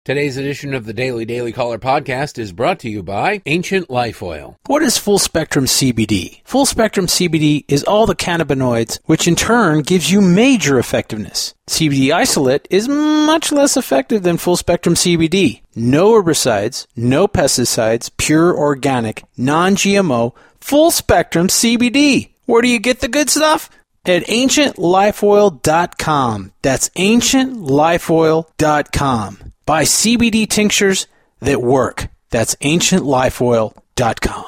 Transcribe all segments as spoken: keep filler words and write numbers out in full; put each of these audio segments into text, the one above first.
Today's edition of the Daily Daily Caller podcast is brought to you by Ancient Life Oil. What is full spectrum C B D? Full spectrum C B D is all the cannabinoids, which in turn gives you major effectiveness. C B D isolate is much less effective than full spectrum C B D. No herbicides, no pesticides, pure organic, non-G M O, full spectrum C B D. Where do you get the good stuff? At ancient life oil dot com. That's ancient life oil dot com. Buy C B D tinctures that work. That's ancient life oil dot com.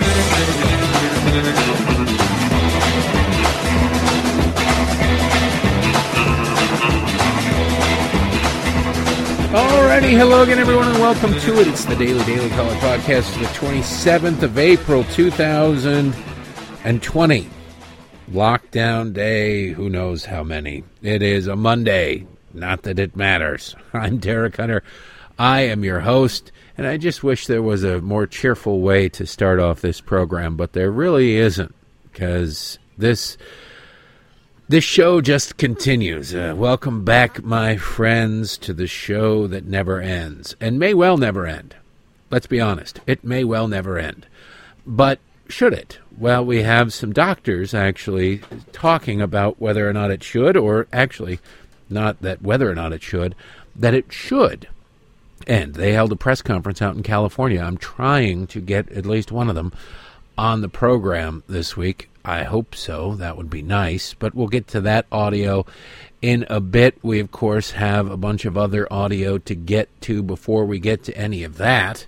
Alrighty, hello again everyone and welcome to it. It's the Daily Daily Caller podcast, the twenty-seventh of April, two thousand twenty. Lockdown day, who knows how many. It is a Monday. Not that it matters. I'm Derek Hunter. I am your host, and I just wish there was a more cheerful way to start off this program, but there really isn't, because this this show just continues. Uh, welcome back, my friends, to the show that never ends, and may well never end. Let's be honest. It may well never end. But should it? Well, we have some doctors actually talking about whether or not it should, or actually not that whether or not it should, that it should. And they held a press conference out in California. I'm trying to get at least one of them on the program this week. I hope so. That would be nice. But we'll get to that audio in a bit. We, of course, have a bunch of other audio to get to before we get to any of that.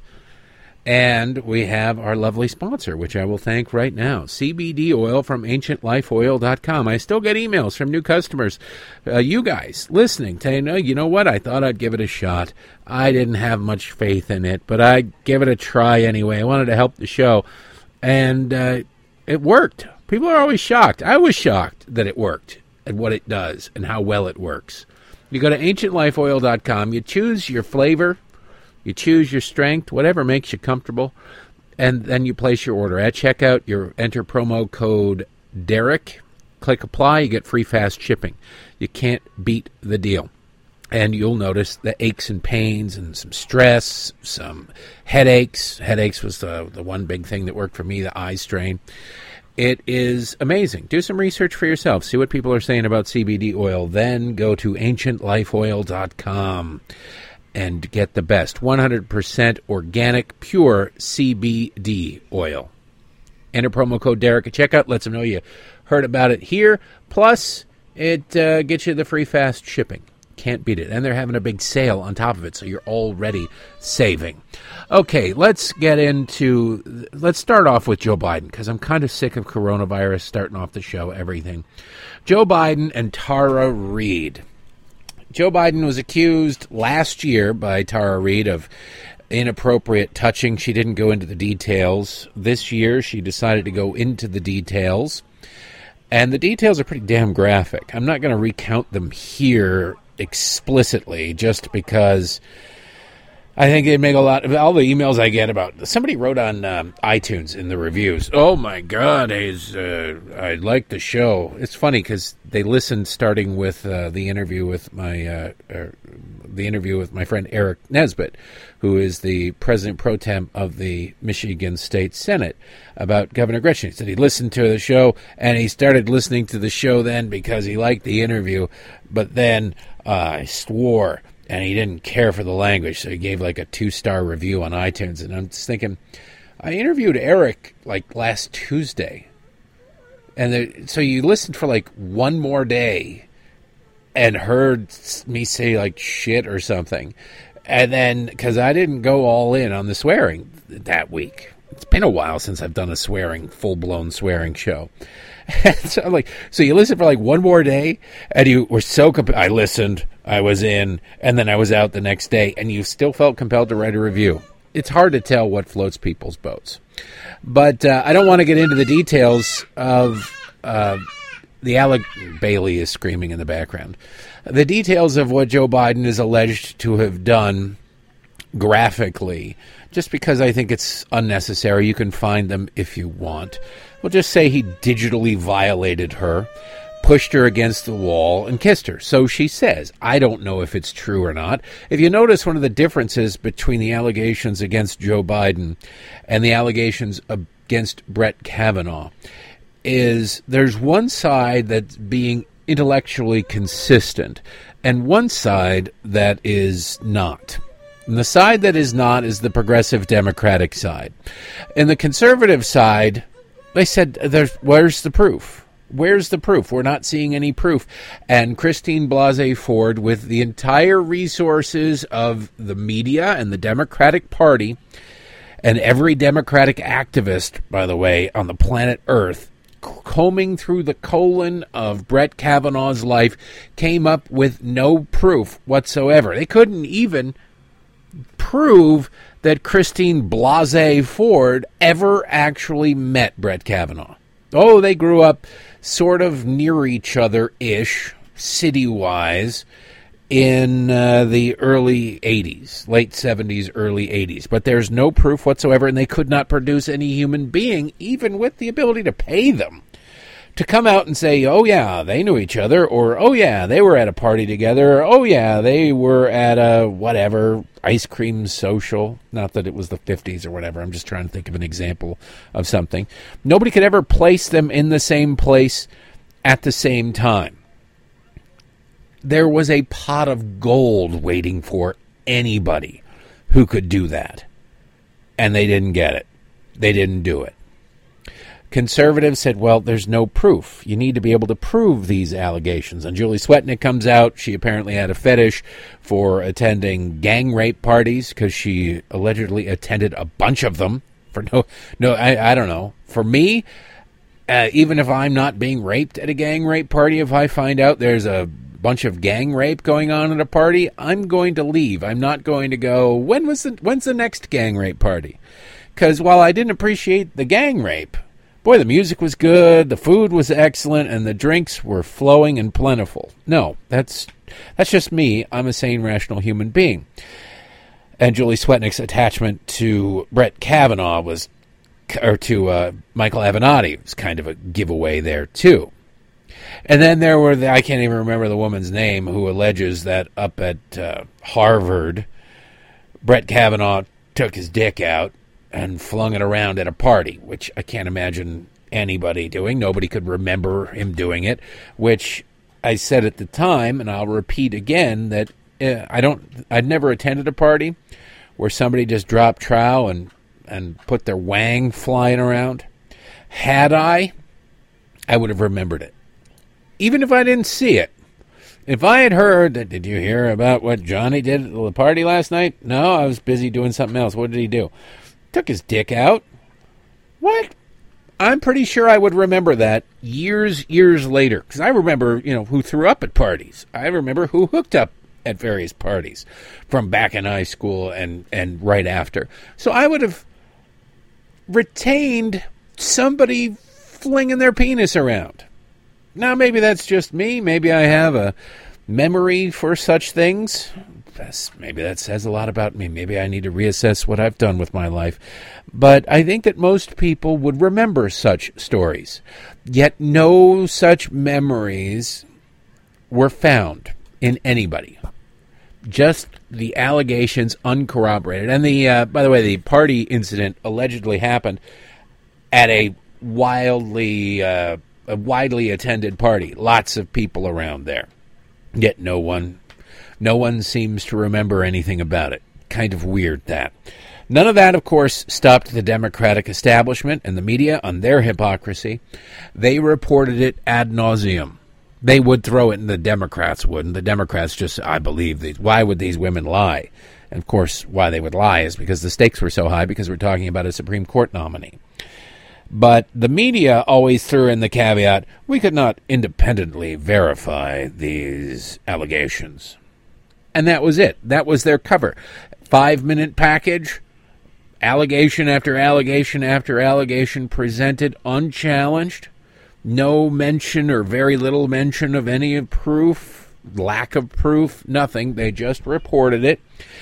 And we have our lovely sponsor, which I will thank right now, C B D oil from ancient life oil dot com. I still get emails from new customers, uh, you guys listening, saying, oh, you know what, I thought I'd give it a shot. I didn't have much faith in it, but I gave it a try anyway. I wanted to help the show, and uh, it worked. People are always shocked. I was shocked that it worked and what it does and how well it works. You go to ancient life oil dot com, you choose your flavor, you choose your strength, whatever makes you comfortable, and then you place your order. At checkout, you enter promo code Derek. Click apply, you get free fast shipping. You can't beat the deal. And you'll notice the aches and pains and some stress, some headaches. Headaches was the, the one big thing that worked for me, the eye strain. It is amazing. Do some research for yourself. See what people are saying about C B D oil. Then go to ancient life oil dot com. And get the best one hundred percent organic, pure C B D oil. Enter promo code Derek at checkout. Lets them know you heard about it here. Plus, it uh, gets you the free fast shipping. Can't beat it. And they're having a big sale on top of it, so you're already saving. Okay, let's get into, let's start off with Joe Biden, because I'm kind of sick of coronavirus starting off the show, everything. Joe Biden and Tara Reade. Joe Biden was accused last year by Tara Reade of inappropriate touching. She didn't go into the details. This year, she decided to go into the details. And the details are pretty damn graphic. I'm not going to recount them here explicitly just because I think they make a lot of all the emails I get about. Somebody wrote on um, iTunes in the reviews, oh my God, he's, uh, I like the show. It's funny because they listened starting with uh, the interview with my uh, uh, the interview with my friend Eric Nesbitt, who is the president pro tem of the Michigan State Senate, about Governor Gretchen. He said he listened to the show, and he started listening to the show then because he liked the interview, but then uh, I swore. And he didn't care for the language, so he gave like a two-star review on iTunes. And I'm just thinking, I interviewed Eric like last Tuesday. And there, so you listened for like one more day and heard me say like shit or something. And then, because I didn't go all in on the swearing that week. It's been a while since I've done a swearing, full-blown swearing show. so I'm like, so you listened for like one more day, and you were so comp- I listened, I was in, and then I was out the next day, and you still felt compelled to write a review. It's hard to tell what floats people's boats. But uh, I don't want to get into the details of uh, the Alec Bailey is screaming in the background. The details of what Joe Biden is alleged to have done graphically, just because I think it's unnecessary. You can find them if you want. We'll just say he digitally violated her, put pushed her against the wall and kissed her. So she says. I don't know if it's true or not. If you notice, one of the differences between the allegations against Joe Biden and the allegations against Brett Kavanaugh is there's one side that's being intellectually consistent and one side that is not. And the side that is not is the progressive Democratic side. And the conservative side, they said, "There's where's the proof? Where's the proof? We're not seeing any proof." And Christine Blasey Ford, with the entire resources of the media and the Democratic Party, and every Democratic activist, by the way, on the planet Earth, combing through the colon of Brett Kavanaugh's life, came up with no proof whatsoever. They couldn't even prove that Christine Blasey Ford ever actually met Brett Kavanaugh. Oh, they grew up sort of near each other-ish, city-wise, in uh, the early eighties, late seventies, early eighties. But there's no proof whatsoever, and they could not produce any human being, even with the ability to pay them, to come out and say, oh, yeah, they knew each other, or, oh, yeah, they were at a party together, or, oh, yeah, they were at a whatever, ice cream social. Not that it was the fifties or whatever. I'm just trying to think of an example of something. Nobody could ever place them in the same place at the same time. There was a pot of gold waiting for anybody who could do that. And they didn't get it. They didn't do it. Conservatives said, well, there's no proof. You need to be able to prove these allegations. And Julie Swetnick comes out. She apparently had a fetish for attending gang rape parties because she allegedly attended a bunch of them. For no, no, I, I don't know. For me, uh, even if I'm not being raped at a gang rape party, if I find out there's a bunch of gang rape going on at a party, I'm going to leave. I'm not going to go, when was the, when's the next gang rape party? Because while I didn't appreciate the gang rape, boy, the music was good, the food was excellent, and the drinks were flowing and plentiful. No, that's that's just me. I'm a sane, rational human being. And Julie Swetnick's attachment to Brett Kavanaugh was, or to uh, Michael Avenatti, was kind of a giveaway there, too. And then there were, the, I can't even remember the woman's name, who alleges that up at uh, Harvard, Brett Kavanaugh took his dick out and flung it around at a party, which I can't imagine anybody doing. Nobody could remember him doing it, which I said at the time, and I'll repeat again, that uh, I don't, I'd never attended a party where somebody just dropped trow and, and put their wang flying around. Had I, I would have remembered it. Even if I didn't see it. If I had heard that, did you hear about what Johnny did at the party last night? No, I was busy doing something else. What did he do? Took his dick out. What? I'm pretty sure I would remember that years, years later. Because I remember, you know, who threw up at parties. I remember who hooked up at various parties from back in high school and, and right after. So I would have retained somebody flinging their penis around. Now, maybe that's just me. Maybe I have a memory for such things. That's, maybe that says a lot about me. Maybe I need to reassess what I've done with my life. But I think that most people would remember such stories. Yet no such memories were found in anybody. Just the allegations uncorroborated. And the, uh, by the way, the party incident allegedly happened at a wildly... Uh, a widely attended party. Lots of people around there. Yet no one, no one seems to remember anything about it. Kind of weird, that. None of that, of course, stopped the Democratic establishment and the media on their hypocrisy. They reported it ad nauseum. They would throw it, and the Democrats wouldn't. The Democrats just, I believe these. Why would these women lie? And, of course, why they would lie is because the stakes were so high, because we're talking about a Supreme Court nominee. But the media always threw in the caveat, we could not independently verify these allegations. And that was it. That was their cover. Five-minute package, allegation after allegation after allegation presented unchallenged. No mention or very little mention of any proof, lack of proof, nothing. They just reported it.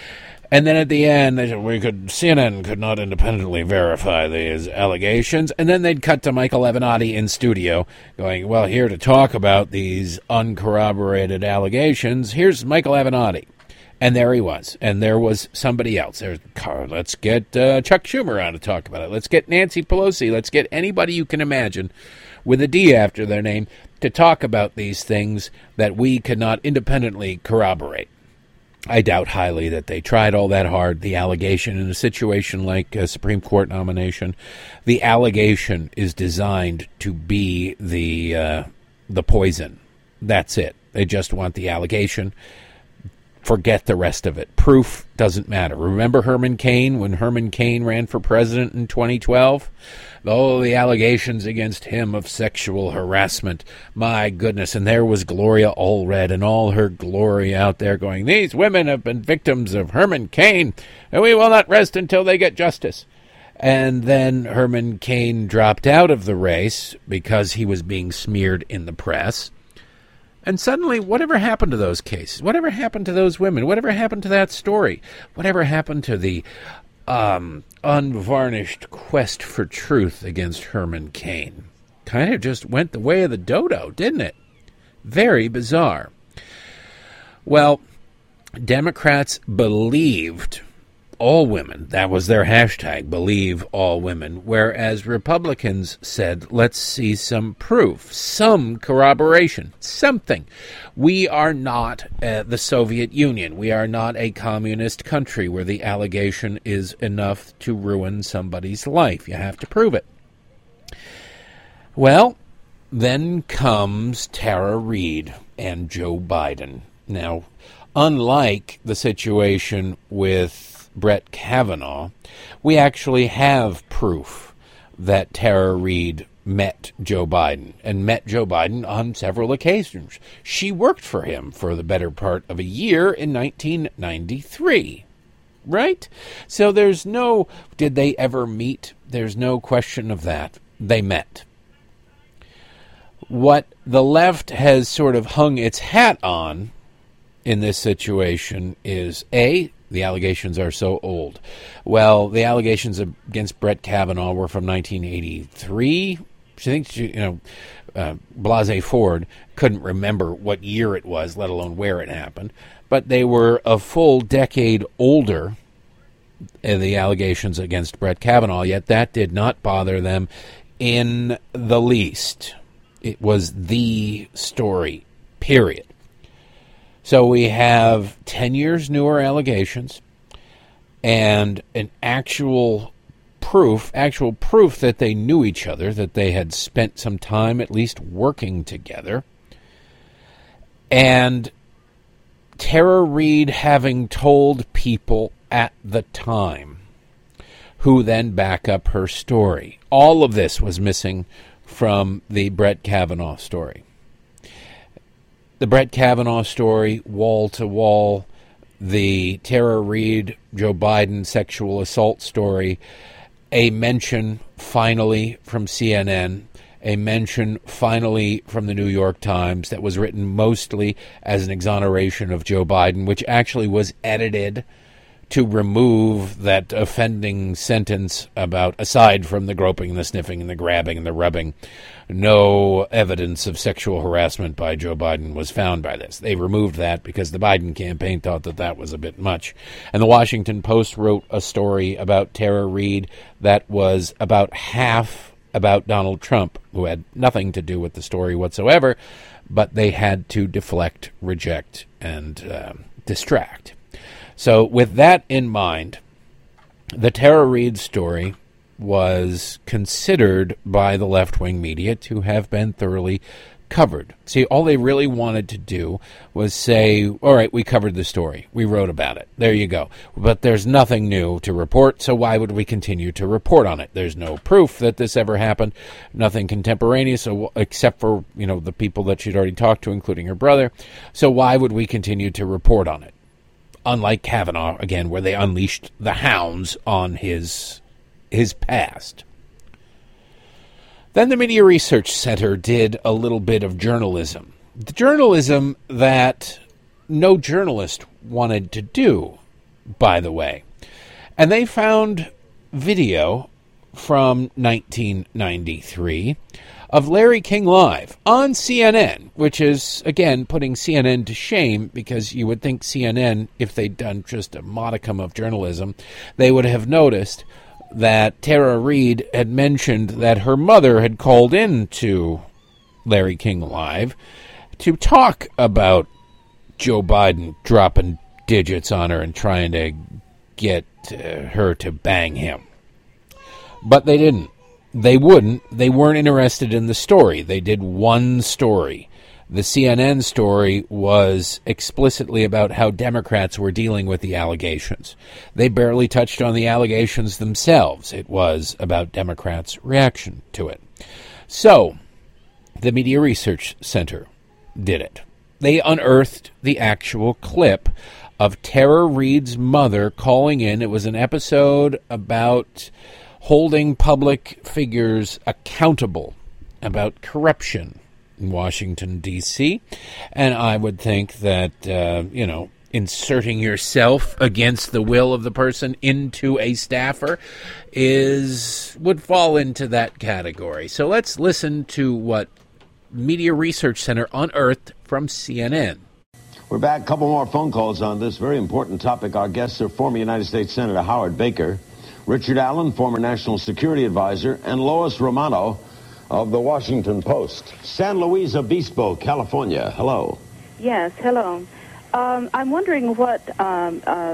And then at the end, they said, we could, C N N could not independently verify these allegations. And then they'd cut to Michael Avenatti in studio going, well, here to talk about these uncorroborated allegations, here's Michael Avenatti. And there he was. And there was somebody else. There's, let's get uh, Chuck Schumer on to talk about it. Let's get Nancy Pelosi. Let's get anybody you can imagine with a D after their name to talk about these things that we cannot independently corroborate. I doubt highly that they tried all that hard. The allegation in a situation like a Supreme Court nomination, the allegation is designed to be the uh, the poison. That's it. They just want the allegation. Forget the rest of it. Proof doesn't matter. Remember Herman Cain when Herman Cain ran for president in twenty twelve? Oh, the allegations against him of sexual harassment. My goodness. And there was Gloria Allred and all her glory out there going, these women have been victims of Herman Cain, and we will not rest until they get justice. And then Herman Cain dropped out of the race because he was being smeared in the press. And suddenly, whatever happened to those cases? Whatever happened to those women? Whatever happened to that story? Whatever happened to the um, unvarnished quest for truth against Herman Cain? Kind of just went the way of the dodo, didn't it? Very bizarre. Well, Democrats believed all women. That was their hashtag, believe all women. Whereas Republicans said, let's see some proof, some corroboration, something. We are not uh, the Soviet Union. We are not a communist country where the allegation is enough to ruin somebody's life. You have to prove it. Well, then comes Tara Reade and Joe Biden. Now, unlike the situation with Brett Kavanaugh, we actually have proof that Tara Reade met Joe Biden and met Joe Biden on several occasions. She worked for him for the better part of a year in nineteen ninety-three, right? So there's no, did they ever meet? There's no question of that. They met. What the left has sort of hung its hat on in this situation is, A, the allegations are so old. Well, the allegations against Brett Kavanaugh were from nineteen eighty-three. She thinks, she, you know, uh, Blasey Ford couldn't remember what year it was, let alone where it happened. But they were a full decade older, uh, the allegations against Brett Kavanaugh, yet that did not bother them in the least. It was the story, period. So we have ten years newer allegations and an actual proof, actual proof that they knew each other, that they had spent some time at least working together. And Tara Reade having told people at the time who then back up her story. All of this was missing from the Brett Kavanaugh story. The Brett Kavanaugh story, wall to wall, the Tara Reade, Joe Biden sexual assault story, a mention finally from C N N, a mention finally from the New York Times that was written mostly as an exoneration of Joe Biden, which actually was edited to remove that offending sentence about, aside from the groping and the sniffing and the grabbing and the rubbing, no evidence of sexual harassment by Joe Biden was found by this. They removed that because the Biden campaign thought that that was a bit much. And the Washington Post wrote a story about Tara Reade that was about half about Donald Trump, who had nothing to do with the story whatsoever, but they had to deflect, reject, and uh, distract. So with that in mind, the Tara Reade story was considered by the left-wing media to have been thoroughly covered. See, all they really wanted to do was say, all right, we covered the story. We wrote about it. There you go. But there's nothing new to report, so why would we continue to report on it? There's no proof that this ever happened, nothing contemporaneous, so, except for, you know, the people that she'd already talked to, including her brother. So why would we continue to report on it? Unlike Kavanaugh, again, where they unleashed the hounds on his his past. Then the Media Research Center did a little bit of journalism. The journalism that no journalist wanted to do, by the way. And they found video from nineteen ninety-three of Larry King Live on C N N, which is, again, putting C N N to shame, because you would think C N N, if they'd done just a modicum of journalism, they would have noticed that Tara Reid had mentioned that her mother had called in to Larry King Live to talk about Joe Biden dropping digits on her and trying to get uh, her to bang him. But they didn't. They wouldn't. They weren't interested in the story. They did one story. The C N N story was explicitly about how Democrats were dealing with the allegations. They barely touched on the allegations themselves. It was about Democrats' reaction to it. So, the Media Research Center did it. They unearthed the actual clip of Tara Reid's mother calling in. It was an episode about holding public figures accountable about corruption in Washington, D C And I would think that, uh, you know, inserting yourself against the will of the person into a staffer is would fall into that category. So let's listen to what Media Research Center unearthed from C N N. We're back. A couple more phone calls on this very important topic. Our guests are former United States Senator Howard Baker, Richard Allen, former National Security Advisor, and Lois Romano of the Washington Post. San Luis Obispo, California. Hello. Yes, hello. Um, I'm wondering what um, uh,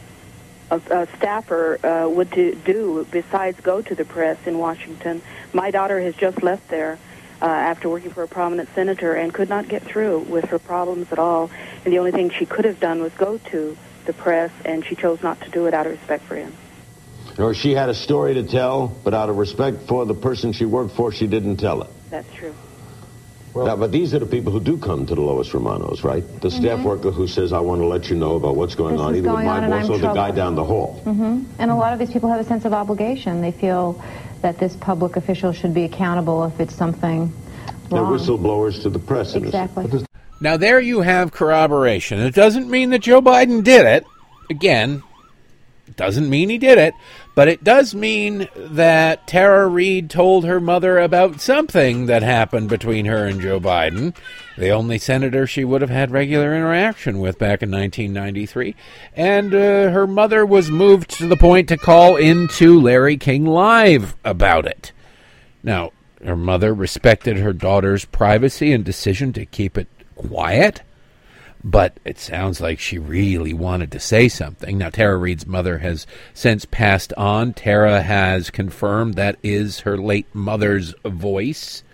a, a staffer uh, would do, do besides go to the press in Washington. My daughter has just left there uh, after working for a prominent senator and could not get through with her problems at all. And the only thing she could have done was go to the press, and she chose not to do it out of respect for him. Or she had a story to tell, but out of respect for the person she worked for, she didn't tell it. That's true. Well, now, but these are the people who do come to the Lois Romanos, right? The mm-hmm. staff worker who says, I want to let you know about what's going this on, either going with my boss or the guy down the hall. Mm-hmm. And a lot of these people have a sense of obligation. They feel that this public official should be accountable if it's something wrong. They're whistleblowers to the press. Exactly. Now, there you have corroboration. It doesn't mean that Joe Biden did it. Again, it doesn't mean he did it. But it does mean that Tara Reid told her mother about something that happened between her and Joe Biden, the only senator she would have had regular interaction with back in nineteen ninety-three. And uh, her mother was moved to the point to call into Larry King Live about it. Now, her mother respected her daughter's privacy and decision to keep it quiet, but it sounds like she really wanted to say something. Now, Tara Reid's mother has since passed on. Tara has confirmed that is her late mother's voice.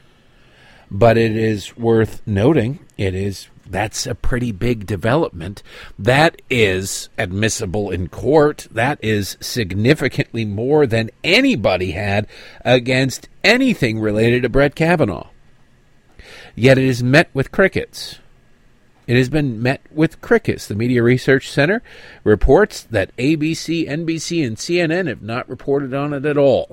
But it is worth noting, it is that's a pretty big development. That is admissible in court. That is significantly more than anybody had against anything related to Brett Kavanaugh. Yet it is met with crickets. It has been met with crickets. The Media Research Center reports that A B C, N B C, and C N N have not reported on it at all.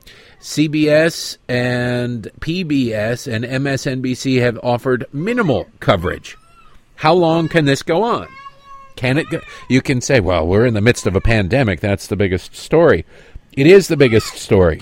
C B S and P B S and M S N B C have offered minimal coverage. How long can this go on? Can it go? You can say, well, we're in the midst of a pandemic. That's the biggest story. It is the biggest story.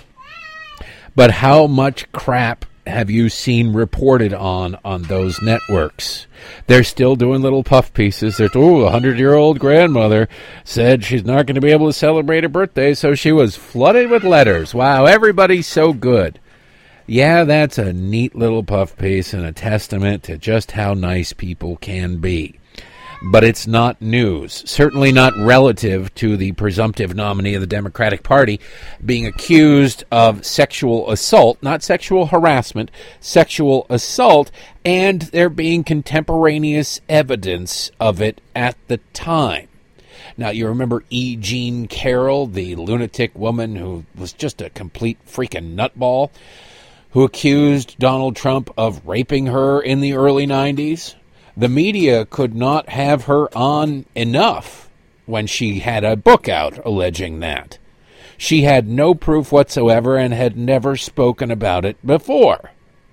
But how much crap have you seen reported on on those networks? They're still doing little puff pieces. They're, oh, a hundred-year-old grandmother said she's not going to be able to celebrate her birthday, so she was flooded with letters. Wow, everybody's so good. Yeah, that's a neat little puff piece and a testament to just how nice people can be. But it's not news, certainly not relative to the presumptive nominee of the Democratic Party being accused of sexual assault, not sexual harassment, sexual assault, and there being contemporaneous evidence of it at the time. Now, you remember E. Jean Carroll, the lunatic woman who was just a complete freaking nutball, who accused Donald Trump of raping her in the early nineties? The media could not have her on enough when she had a book out alleging that. She had no proof whatsoever and had never spoken about it before.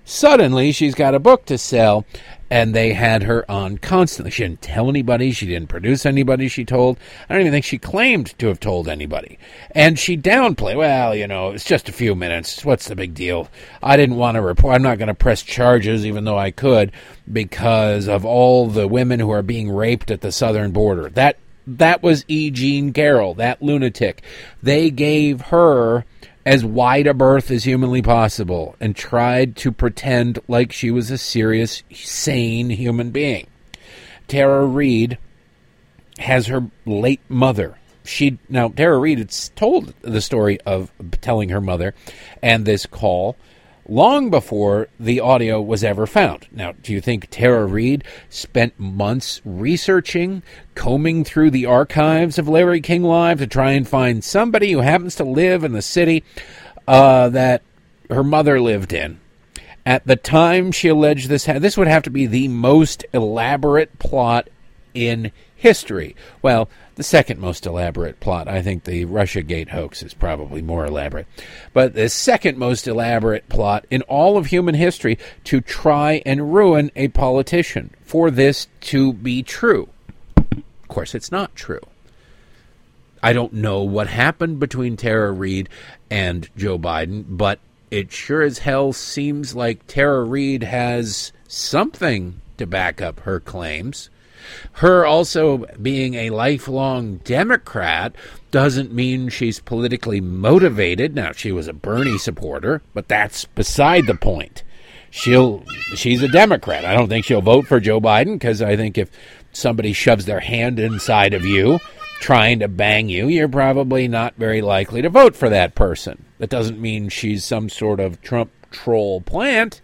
Suddenly, she's got a book to sell, and they had her on constantly. She didn't tell anybody. She didn't produce anybody she told. I don't even think she claimed to have told anybody. And she downplayed, well, you know, it's just a few minutes. What's the big deal? I didn't want to report. I'm not going to press charges, even though I could, because of all the women who are being raped at the southern border. That that was E. Jean Carroll, that lunatic. They gave her as wide a berth as humanly possible and tried to pretend like she was a serious, sane human being. Tara Reade has her late mother. She now Tara Reade had told the story of telling her mother and this call long before the audio was ever found. Now, do you think Tara Reade spent months researching, combing through the archives of Larry King Live to try and find somebody who happens to live in the city uh, that her mother lived in? At the time she alleged this, this would have to be the most elaborate plot in history. Well, the second most elaborate plot, I think the Russiagate hoax is probably more elaborate. But the second most elaborate plot in all of human history to try and ruin a politician for this to be true. Of course, it's not true. I don't know what happened between Tara Reade and Joe Biden, but it sure as hell seems like Tara Reade has something to back up her claims. Her also being a lifelong Democrat doesn't mean she's politically motivated. Now, she was a Bernie supporter, but that's beside the point. She'll, she's a Democrat. I don't think she'll vote for Joe Biden, because I think if somebody shoves their hand inside of you trying to bang you, you're probably not very likely to vote for that person. That doesn't mean she's some sort of Trump troll plant.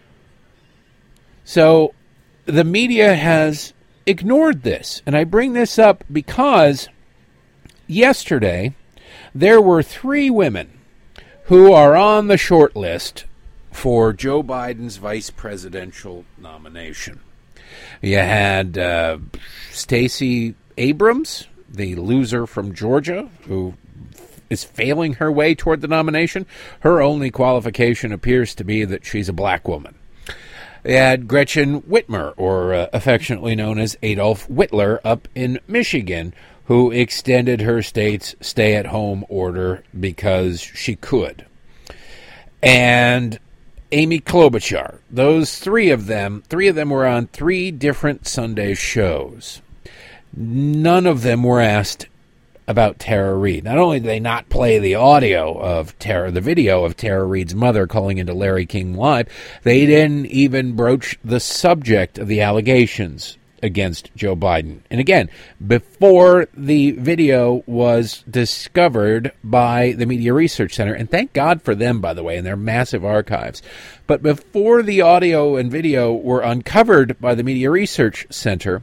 So the media has ignored this. And I bring this up because yesterday there were three women who are on the short list for Joe Biden's vice presidential nomination. You had uh, Stacey Abrams, the loser from Georgia, who is failing her way toward the nomination. Her only qualification appears to be that she's a black woman. They had Gretchen Whitmer, or uh, affectionately known as Adolf Hitler, up in Michigan, who extended her state's stay-at-home order because she could. And Amy Klobuchar. Those three of them, three of them were on three different Sunday shows. None of them were asked about Tara Reade. Not only did they not play the audio of Tara, the video of Tara Reade's mother calling into Larry King Live, they didn't even broach the subject of the allegations against Joe Biden. And again, before the video was discovered by the Media Research Center, and thank God for them, by the way, and their massive archives, but before the audio and video were uncovered by the Media Research Center,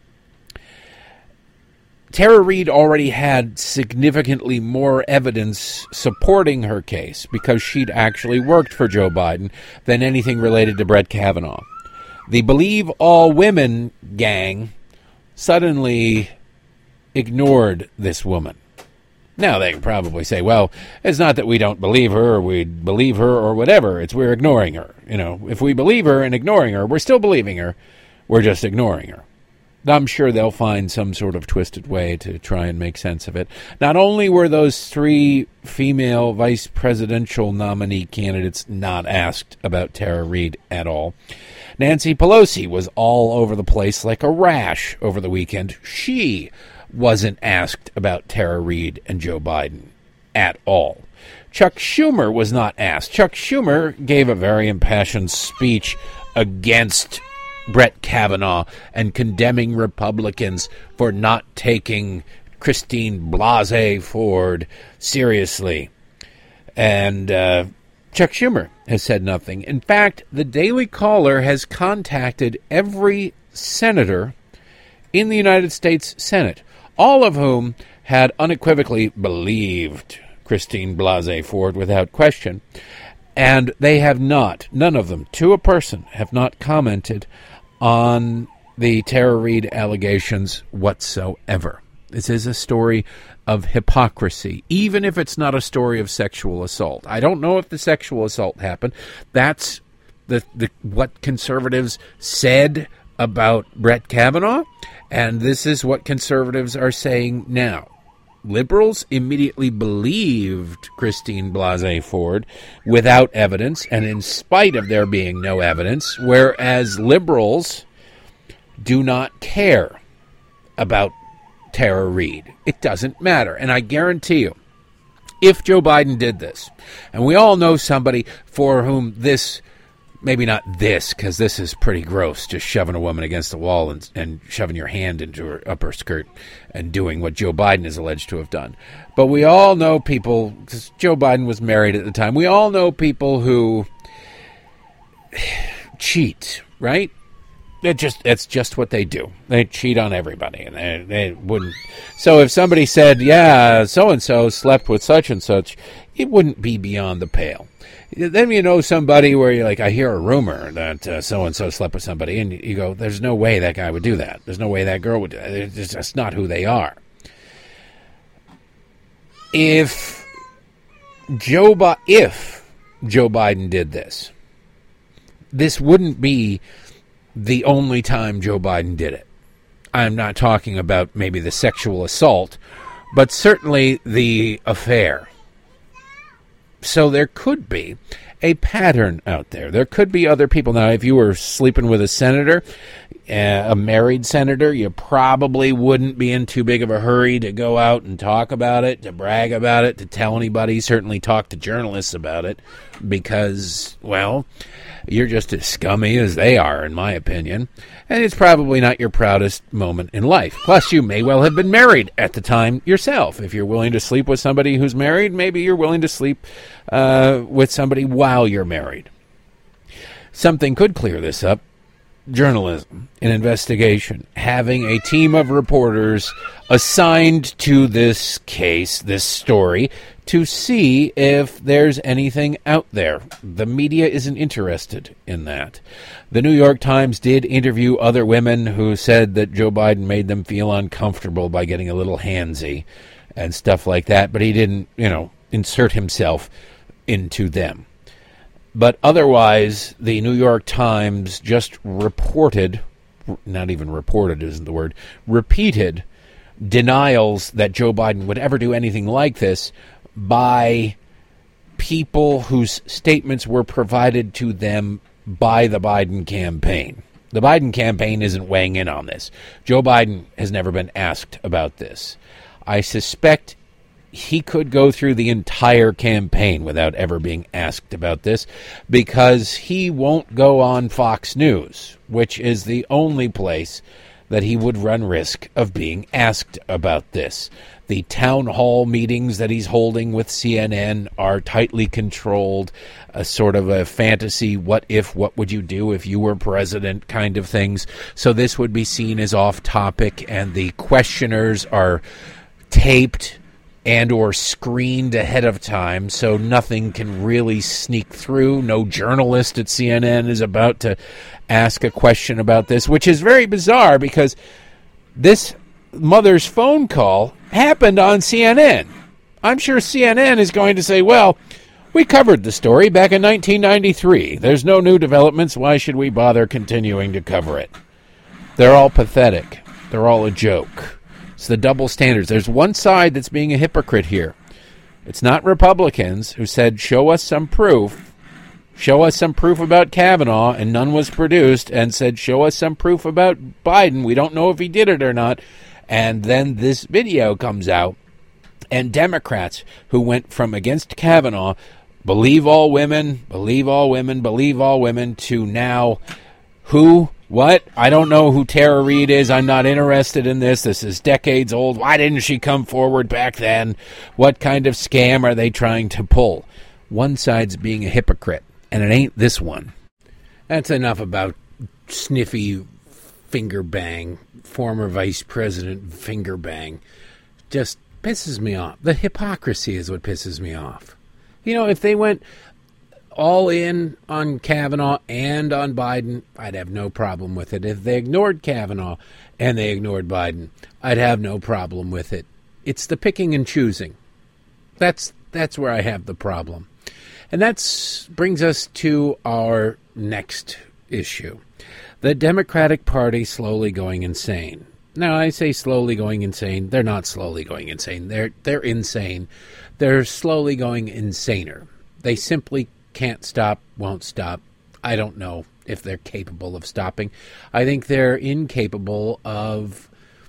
Tara Reade already had significantly more evidence supporting her case because she'd actually worked for Joe Biden than anything related to Brett Kavanaugh. The Believe All Women gang suddenly ignored this woman. Now, they can probably say, well, it's not that we don't believe her or we believe her or whatever. It's we're ignoring her. You know, if we believe her and ignoring her, we're still believing her. We're just ignoring her. I'm sure they'll find some sort of twisted way to try and make sense of it. Not only were those three female vice presidential nominee candidates not asked about Tara Reade at all, Nancy Pelosi was all over the place like a rash over the weekend. She wasn't asked about Tara Reade and Joe Biden at all. Chuck Schumer was not asked. Chuck Schumer gave a very impassioned speech against Brett Kavanaugh and condemning Republicans for not taking Christine Blasey Ford seriously. And uh, Chuck Schumer has said nothing. In fact, the Daily Caller has contacted every senator in the United States Senate, all of whom had unequivocally believed Christine Blasey Ford without question. And they have not, none of them, to a person, have not commented on the Tara Reade allegations whatsoever. This is a story of hypocrisy, even if it's not a story of sexual assault. I don't know if the sexual assault happened. That's the, the what conservatives said about Brett Kavanaugh, and this is what conservatives are saying now. Liberals immediately believed Christine Blasey Ford without evidence and in spite of there being no evidence, whereas liberals do not care about Tara Reade. It doesn't matter. And I guarantee you, if Joe Biden did this, and we all know somebody for whom this, maybe not this, because this is pretty gross, just shoving a woman against the wall and, and shoving your hand into her upper skirt and doing what Joe Biden is alleged to have done. But we all know people, because Joe Biden was married at the time, we all know people who cheat, right? It just it's just what they do. They cheat on everybody, and they, they wouldn't. So if somebody said, yeah, so-and-so slept with such and such, it wouldn't be beyond the pale. Then you know somebody where you're like, I hear a rumor that uh, so-and-so slept with somebody, and you go, there's no way that guy would do that. There's no way that girl would do that. It's just not who they are. If Joe, Bi- if Joe Biden did this, this wouldn't be the only time Joe Biden did it. I'm not talking about maybe the sexual assault, but certainly the affair. So there could be a pattern out there. There could be other people. Now, if you were sleeping with a senator, uh, a married senator, you probably wouldn't be in too big of a hurry to go out and talk about it, to brag about it, to tell anybody, certainly talk to journalists about it, because, well, you're just as scummy as they are, in my opinion. And it's probably not your proudest moment in life. Plus, you may well have been married at the time yourself. If you're willing to sleep with somebody who's married, maybe you're willing to sleep uh, with somebody while you're married. Something could clear this up. Journalism, an investigation, having a team of reporters assigned to this case, this story, to see if there's anything out there. The media isn't interested in that. The New York Times did interview other women who said that Joe Biden made them feel uncomfortable by getting a little handsy and stuff like that, but he didn't, you know, insert himself into them. But otherwise, the New York Times just reported, not even reported isn't the word, repeated denials that Joe Biden would ever do anything like this by people whose statements were provided to them by the Biden campaign. The Biden campaign isn't weighing in on this. Joe Biden has never been asked about this. I suspect he could go through the entire campaign without ever being asked about this because he won't go on Fox News, which is the only place that he would run risk of being asked about this. The town hall meetings that he's holding with C N N are tightly controlled, a sort of a fantasy, what if, what would you do if you were president kind of things. So this would be seen as off topic, and the questioners are taped and or screened ahead of time, so nothing can really sneak through. No journalist at C N N is about to ask a question about this, which is very bizarre because this mother's phone call happened on C N N. I'm sure C N N is going to say, well, we covered the story back in nineteen ninety-three. There's no new developments. Why should we bother continuing to cover it? They're all pathetic. They're all a joke. It's the double standards. There's one side that's being a hypocrite here. It's not Republicans who said, show us some proof. Show us some proof about Kavanaugh, and none was produced, and said, show us some proof about Biden. We don't know if he did it or not. And then this video comes out, and Democrats who went from against Kavanaugh, believe all women, believe all women, believe all women, to now who, what? I don't know who Tara Reade is. I'm not interested in this. This is decades old. Why didn't she come forward back then? What kind of scam are they trying to pull? One side's being a hypocrite, and it ain't this one. That's enough about sniffy finger bang, former vice president finger bang. Just pisses me off. The hypocrisy is what pisses me off. You know, if they went all in on Kavanaugh and on Biden, I'd have no problem with it. If they ignored Kavanaugh and they ignored Biden, I'd have no problem with it. It's the picking and choosing. That's that's where I have the problem. And that brings us to our next issue. The Democratic Party slowly going insane. Now, I say slowly going insane. They're not slowly going insane. They're they're insane. They're slowly going insaner. They simply can't stop, won't stop. I don't know if they're capable of stopping. I think they're incapable of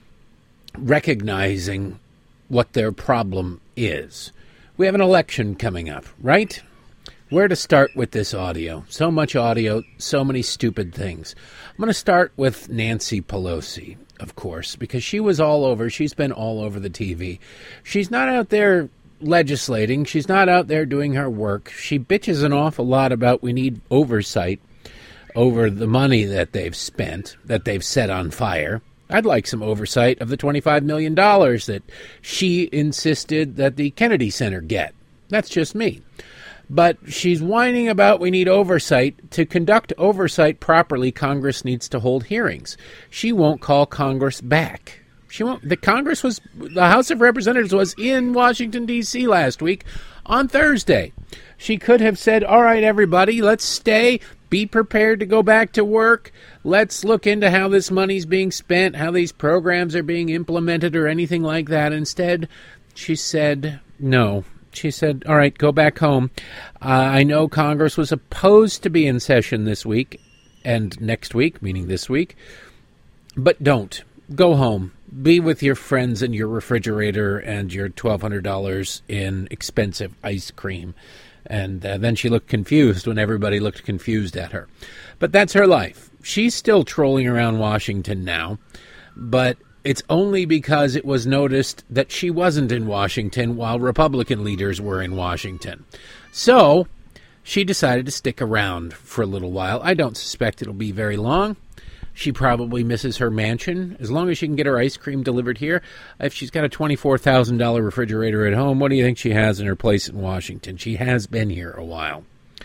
recognizing what their problem is. We have an election coming up, right? Where to start with this audio? So much audio, so many stupid things. I'm going to start with Nancy Pelosi, of course, because she was all over. She's been all over the T V. She's not out there legislating. She's not out there doing her work. She bitches an awful lot about we need oversight over the money that they've spent, that they've set on fire. I'd like some oversight of the twenty-five million dollars that she insisted that the Kennedy Center get. That's just me. But she's whining about we need oversight. To conduct oversight properly, Congress needs to hold hearings. She won't call Congress back. She won't. The Congress was, the House of Representatives was in Washington, D C last week on Thursday. She could have said, all right, everybody, let's stay. Be prepared to go back to work. Let's look into how this money's being spent, how these programs are being implemented or anything like that. Instead, she said no. She said, all right, go back home. Uh, I know Congress was supposed to be in session this week and next week, meaning this week, but don't. Go home. Be with your friends and your refrigerator and your twelve hundred dollars in expensive ice cream. And uh, then she looked confused when everybody looked confused at her. But that's her life. She's still trolling around Washington now, but it's only because it was noticed that she wasn't in Washington while Republican leaders were in Washington. So she decided to stick around for a little while. I don't suspect it'll be very long. She probably misses her mansion. As long as she can get her ice cream delivered here. If she's got a twenty-four thousand dollars refrigerator at home, what do you think she has in her place in Washington? She has been here a while.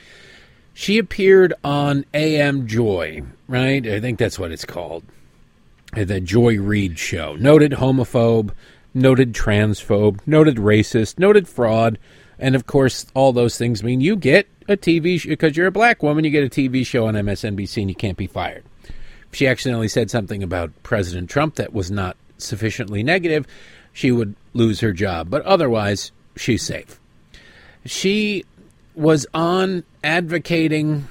She appeared on A M Joy, right? I think that's what it's called. The Joy Reid show. Noted homophobe, noted transphobe, noted racist, noted fraud. And, of course, all those things mean you get a T V show. Because you're a black woman, you get a T V show on M S N B C and you can't be fired. If she accidentally said something about President Trump that was not sufficiently negative, she would lose her job. But otherwise, she's safe. She was on advocating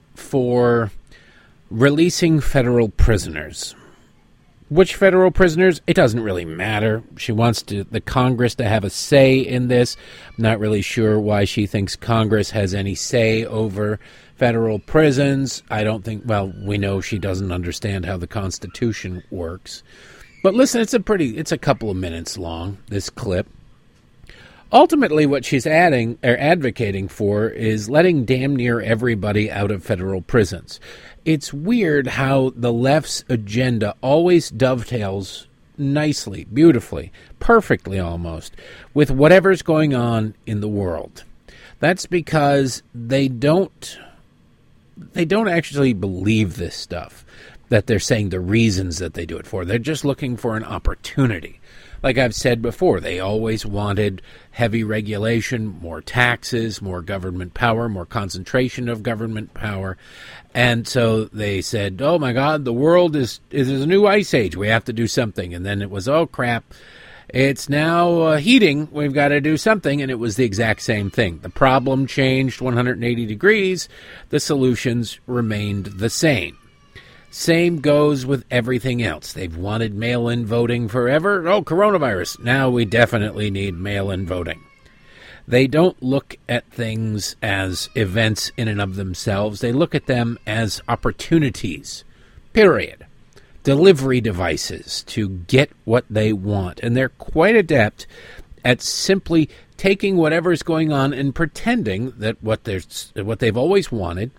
for releasing federal prisoners. Which federal prisoners? It doesn't really matter. She wants to, the Congress to have a say in this. I'm not really sure why she thinks Congress has any say over federal prisons. I don't think, well, we know she doesn't understand how the Constitution works. But listen, it's a pretty, it's a couple of minutes long, this clip. Ultimately, what she's adding or advocating for is letting damn near everybody out of federal prisons. It's weird how the left's agenda always dovetails nicely, beautifully, perfectly almost, with whatever's going on in the world. That's because they don't they don't actually believe this stuff that they're saying the reasons that they do it for. They're just looking for an opportunity. Like I've said before, they always wanted heavy regulation, more taxes, more government power, more concentration of government power. And so they said, oh, my God, the world is, is a new ice age. We have to do something. And then it was, oh, crap, it's now uh, heating. We've got to do something. And it was the exact same thing. The problem changed one hundred eighty degrees. The solutions remained the same. Same goes with everything else. They've wanted mail-in voting forever. Oh, coronavirus. Now we definitely need mail-in voting. They don't look at things as events in and of themselves. They look at them as opportunities, period. Delivery devices to get what they want. And they're quite adept at simply taking whatever's going on and pretending that what they're, what they've always wanted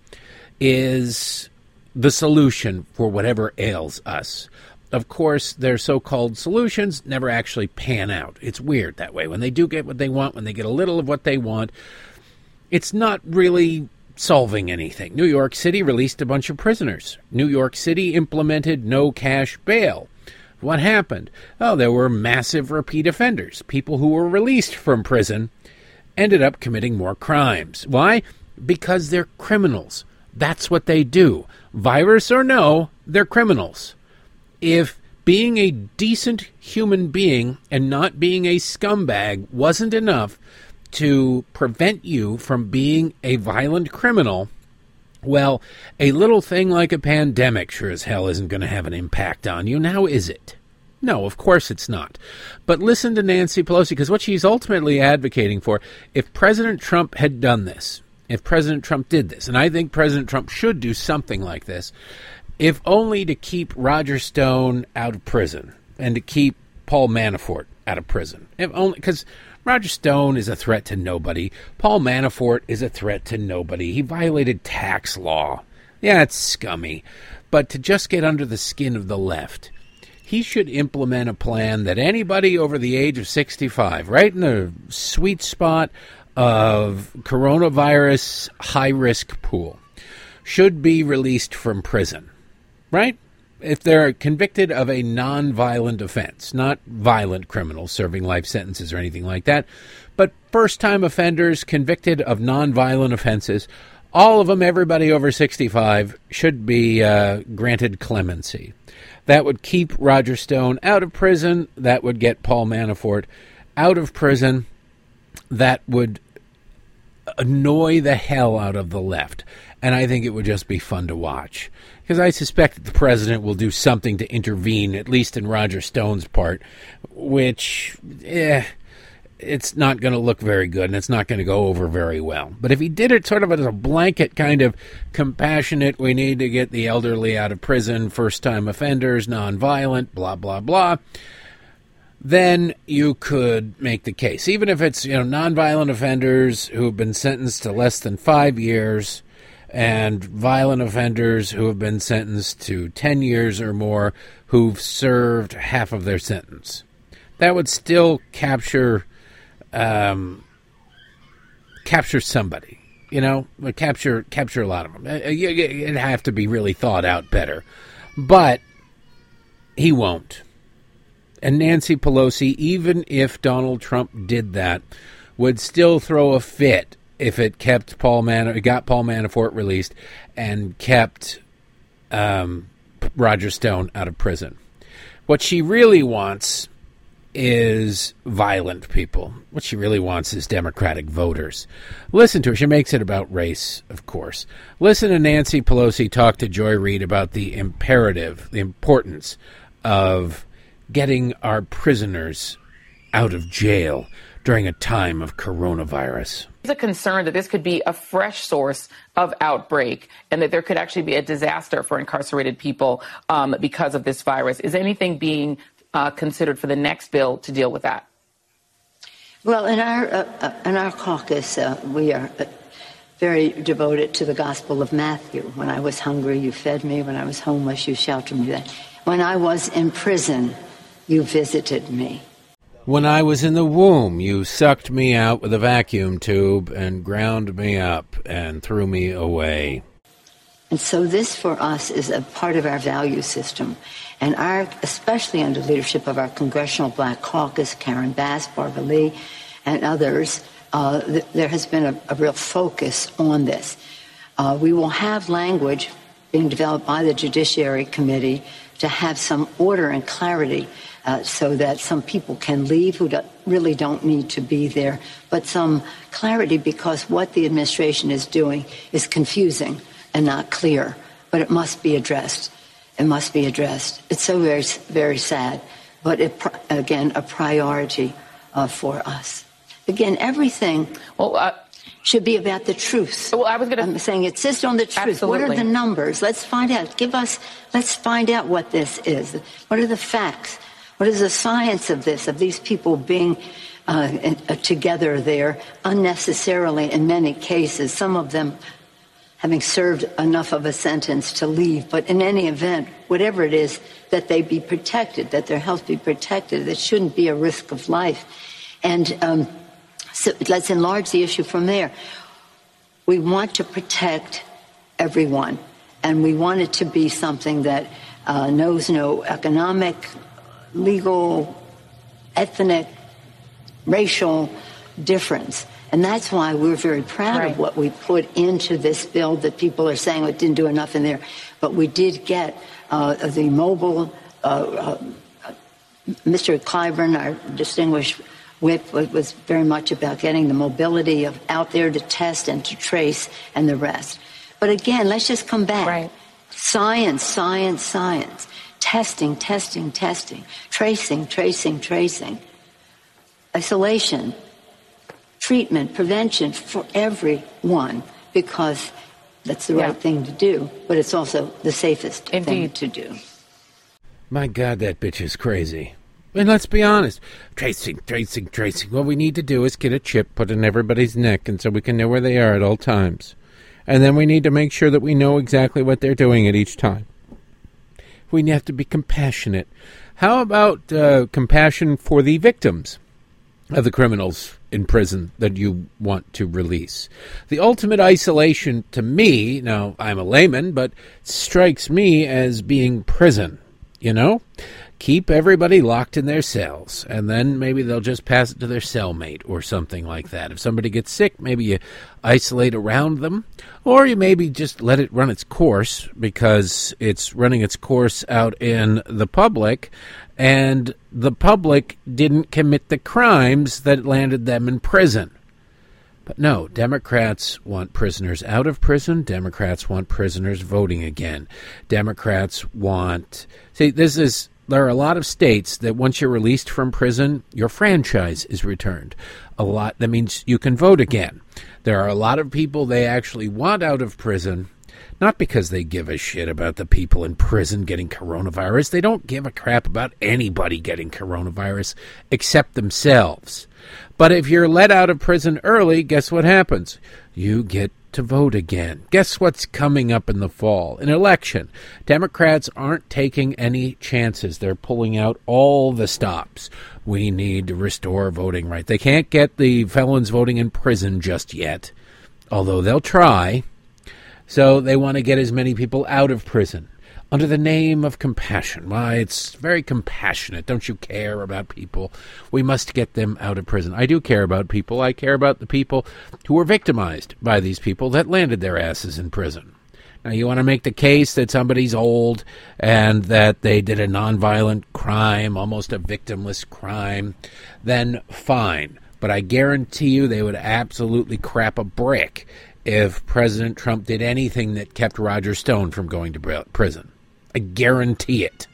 is the solution for whatever ails us. Of course, their so-called solutions never actually pan out. It's weird that way. When they do get what they want, when they get a little of what they want, it's not really solving anything. New York City released a bunch of prisoners. New York City implemented no cash bail. What happened? Oh, there were massive repeat offenders. People who were released from prison ended up committing more crimes. Why? Because they're criminals. That's what they do. Virus or no, they're criminals. If being a decent human being and not being a scumbag wasn't enough to prevent you from being a violent criminal, well, a little thing like a pandemic sure as hell isn't going to have an impact on you. Now, is it? No, of course it's not. But listen to Nancy Pelosi, because what she's ultimately advocating for, if President Trump had done this, if President Trump did this, and I think President Trump should do something like this, if only to keep Roger Stone out of prison and to keep Paul Manafort out of prison. If only, because Roger Stone is a threat to nobody. Paul Manafort is a threat to nobody. He violated tax law. Yeah, it's scummy. But to just get under the skin of the left, he should implement a plan that anybody over the age of sixty-five, right in the sweet spot of coronavirus high-risk pool, should be released from prison, right? If they're convicted of a non-violent offense, not violent criminals serving life sentences or anything like that, but first-time offenders convicted of non-violent offenses, all of them, everybody over sixty-five, should be uh, granted clemency. That would keep Roger Stone out of prison. That would get Paul Manafort out of prison. That would annoy the hell out of the left. And I think it would just be fun to watch. Because I suspect that the president will do something to intervene, at least in Roger Stone's part, which, eh, it's not going to look very good, and it's not going to go over very well. But if he did it sort of as a blanket kind of compassionate, we need to get the elderly out of prison, first-time offenders, nonviolent, blah, blah, blah, then you could make the case. Even if it's, you know, nonviolent offenders who have been sentenced to less than five years and violent offenders who have been sentenced to ten years or more who've served half of their sentence. That would still capture um, capture somebody, you know, capture capture a lot of them. It'd have to be really thought out better. But he won't. And Nancy Pelosi, even if Donald Trump did that, would still throw a fit if it kept Paul Man, got Paul Manafort released and kept um, Roger Stone out of prison. What she really wants is violent people. What she really wants is Democratic voters. Listen to her. She makes it about race, of course. Listen to Nancy Pelosi talk to Joy Reid about the imperative, the importance of getting our prisoners out of jail during a time of coronavirus. There's a concern that this could be a fresh source of outbreak and that there could actually be a disaster for incarcerated people um, because of this virus. Is anything being uh, considered for the next bill to deal with that? Well, in our uh, uh, in our caucus, uh, we are uh, very devoted to the Gospel of Matthew. When I was hungry, you fed me. When I was homeless, you sheltered me. When I was in prison, you visited me. When I was in the womb, you sucked me out with a vacuum tube and ground me up and threw me away. And so this for us is a part of our value system. And our, especially under leadership of our Congressional Black Caucus, Karen Bass, Barbara Lee, and others, uh, th- there has been a, a real focus on this. Uh, we will have language being developed by the Judiciary Committee to have some order and clarity uh, so that some people can leave who do- really don't need to be there, but some clarity because what the administration is doing is confusing and not clear, but it must be addressed. It must be addressed. It's so very, very sad, but it, again, a priority uh, for us. Again, everything well, uh, should be about the truth. Well, I was going to. I'm saying insist on the truth. Absolutely. What are the numbers? Let's find out. Give us. Let's find out what this is. What are the facts? What is the science of this? Of these people being uh, in, uh, together there unnecessarily in many cases. Some of them having served enough of a sentence to leave. But in any event, whatever it is, that they be protected, that their health be protected. That shouldn't be a risk of life. And um, so let's enlarge the issue from there. We want to protect everyone, and we want it to be something that uh, knows no economic, legal, ethnic, racial difference. And that's why we're very proud Right. of what we put into this bill that people are saying it didn't do enough in there. But we did get uh, the mobile, uh, uh, Mister Clyburn, our distinguished whip, was very much about getting the mobility of out there to test and to trace and the rest. But again, let's just come back. Right. Science, science, science. Testing, testing, testing. Tracing, tracing, tracing. Isolation. Treatment, prevention for everyone, because that's the Yeah. right thing to do, but it's also the safest thing Indeed. to do. My God, that bitch is crazy. And let's be honest. Tracing, tracing, tracing. What we need to do is get a chip put in everybody's neck, and so we can know where they are at all times. And then we need to make sure that we know exactly what they're doing at each time. We have to be compassionate. How about uh, compassion for the victims of the criminals in prison that you want to release? The ultimate isolation to me, now I'm a layman, but strikes me as being prison, you know? Keep everybody locked in their cells, and then maybe they'll just pass it to their cellmate or something like that. If somebody gets sick, maybe you isolate around them, or you maybe just let it run its course because it's running its course out in the public, and the public didn't commit the crimes that landed them in prison. But no, Democrats want prisoners out of prison. Democrats want prisoners voting again. Democrats want... See, this is... There are a lot of states that once you're released from prison, your franchise is returned. A lot. That means you can vote again. There are a lot of people they actually want out of prison, not because they give a shit about the people in prison getting coronavirus. They don't give a crap about anybody getting coronavirus except themselves. But if you're let out of prison early, guess what happens? You get to vote again. Guess what's coming up in the fall? An election. Democrats aren't taking any chances. They're pulling out all the stops. We need to restore voting rights. They can't get the felons voting in prison just yet, although they'll try. So they want to get as many people out of prison under the name of compassion. Why, it's very compassionate. Don't you care about people? We must get them out of prison. I do care about people. I care about the people who were victimized by these people that landed their asses in prison. Now, you want to make the case that somebody's old and that they did a nonviolent crime, almost a victimless crime, then fine. But I guarantee you they would absolutely crap a brick if President Trump did anything that kept Roger Stone from going to prison. I guarantee it.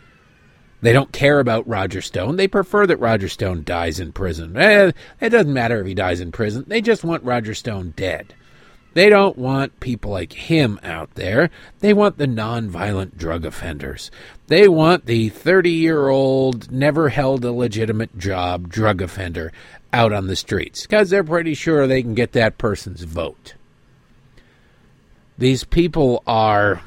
They don't care about Roger Stone. They prefer that Roger Stone dies in prison. Eh, it doesn't matter if he dies in prison. They just want Roger Stone dead. They don't want people like him out there. They want the nonviolent drug offenders. They want the thirty-year-old, never held a legitimate job drug offender out on the streets because they're pretty sure they can get that person's vote. These people are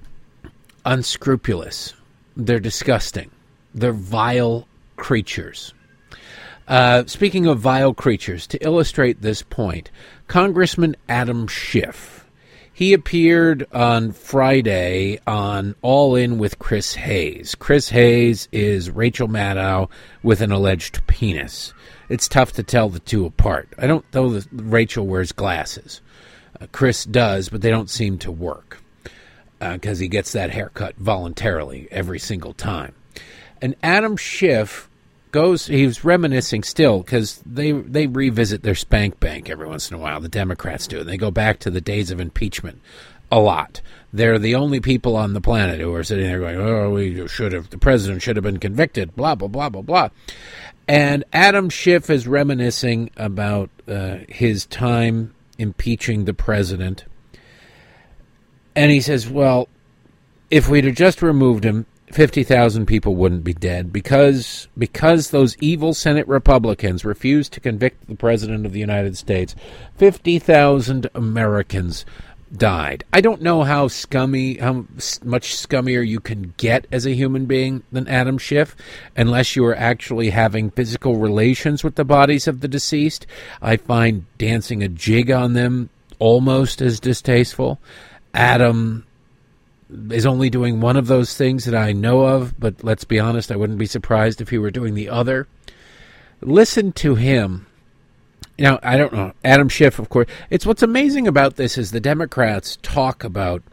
unscrupulous. They're disgusting. They're vile creatures. Uh, speaking of vile creatures, to illustrate this point, Congressman Adam Schiff, he appeared on Friday on All In with Chris Hayes. Chris Hayes is Rachel Maddow with an alleged penis. It's tough to tell the two apart. I don't know that Rachel wears glasses. Uh, Chris does, but they don't seem to work because uh, he gets that haircut voluntarily every single time. And Adam Schiff goes, he was reminiscing still because they they revisit their spank bank every once in a while. The Democrats do. And they go back to the days of impeachment a lot. They're the only people on the planet who are sitting there going, oh, we should have, the president should have been convicted, blah, blah, blah, blah, blah. And Adam Schiff is reminiscing about uh, his time impeaching the president. And he says, well, if we'd have just removed him, fifty thousand people wouldn't be dead because because those evil Senate Republicans refused to convict the President of the United States. fifty thousand Americans died. I don't know how scummy, how much scummier you can get as a human being than Adam Schiff, unless you are actually having physical relations with the bodies of the deceased. I find dancing a jig on them almost as distasteful. Adam is only doing one of those things that I know of, but let's be honest, I wouldn't be surprised if he were doing the other. Listen to him Now, I don't know. Adam Schiff, of course. It's what's amazing about this is the Democrats talk about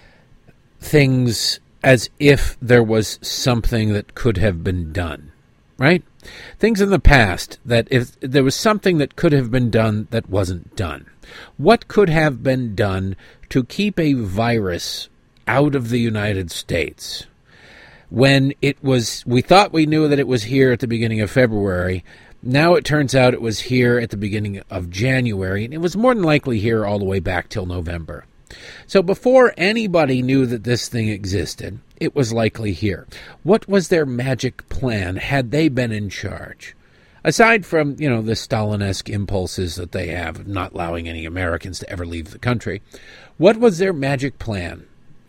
things as if there was something that could have been done, right? Things in the past that if there was something that could have been done that wasn't done. What could have been done to keep a virus out of the United States when it was, we thought we knew that it was here at the beginning of February. Now it turns out it was here at the beginning of January, and it was more than likely here all the way back till November. So before anybody knew that this thing existed, it was likely here. What was their magic plan had they been in charge? Aside from, you know, the Stalin-esque impulses that they have of not allowing any Americans to ever leave the country, what was their magic plan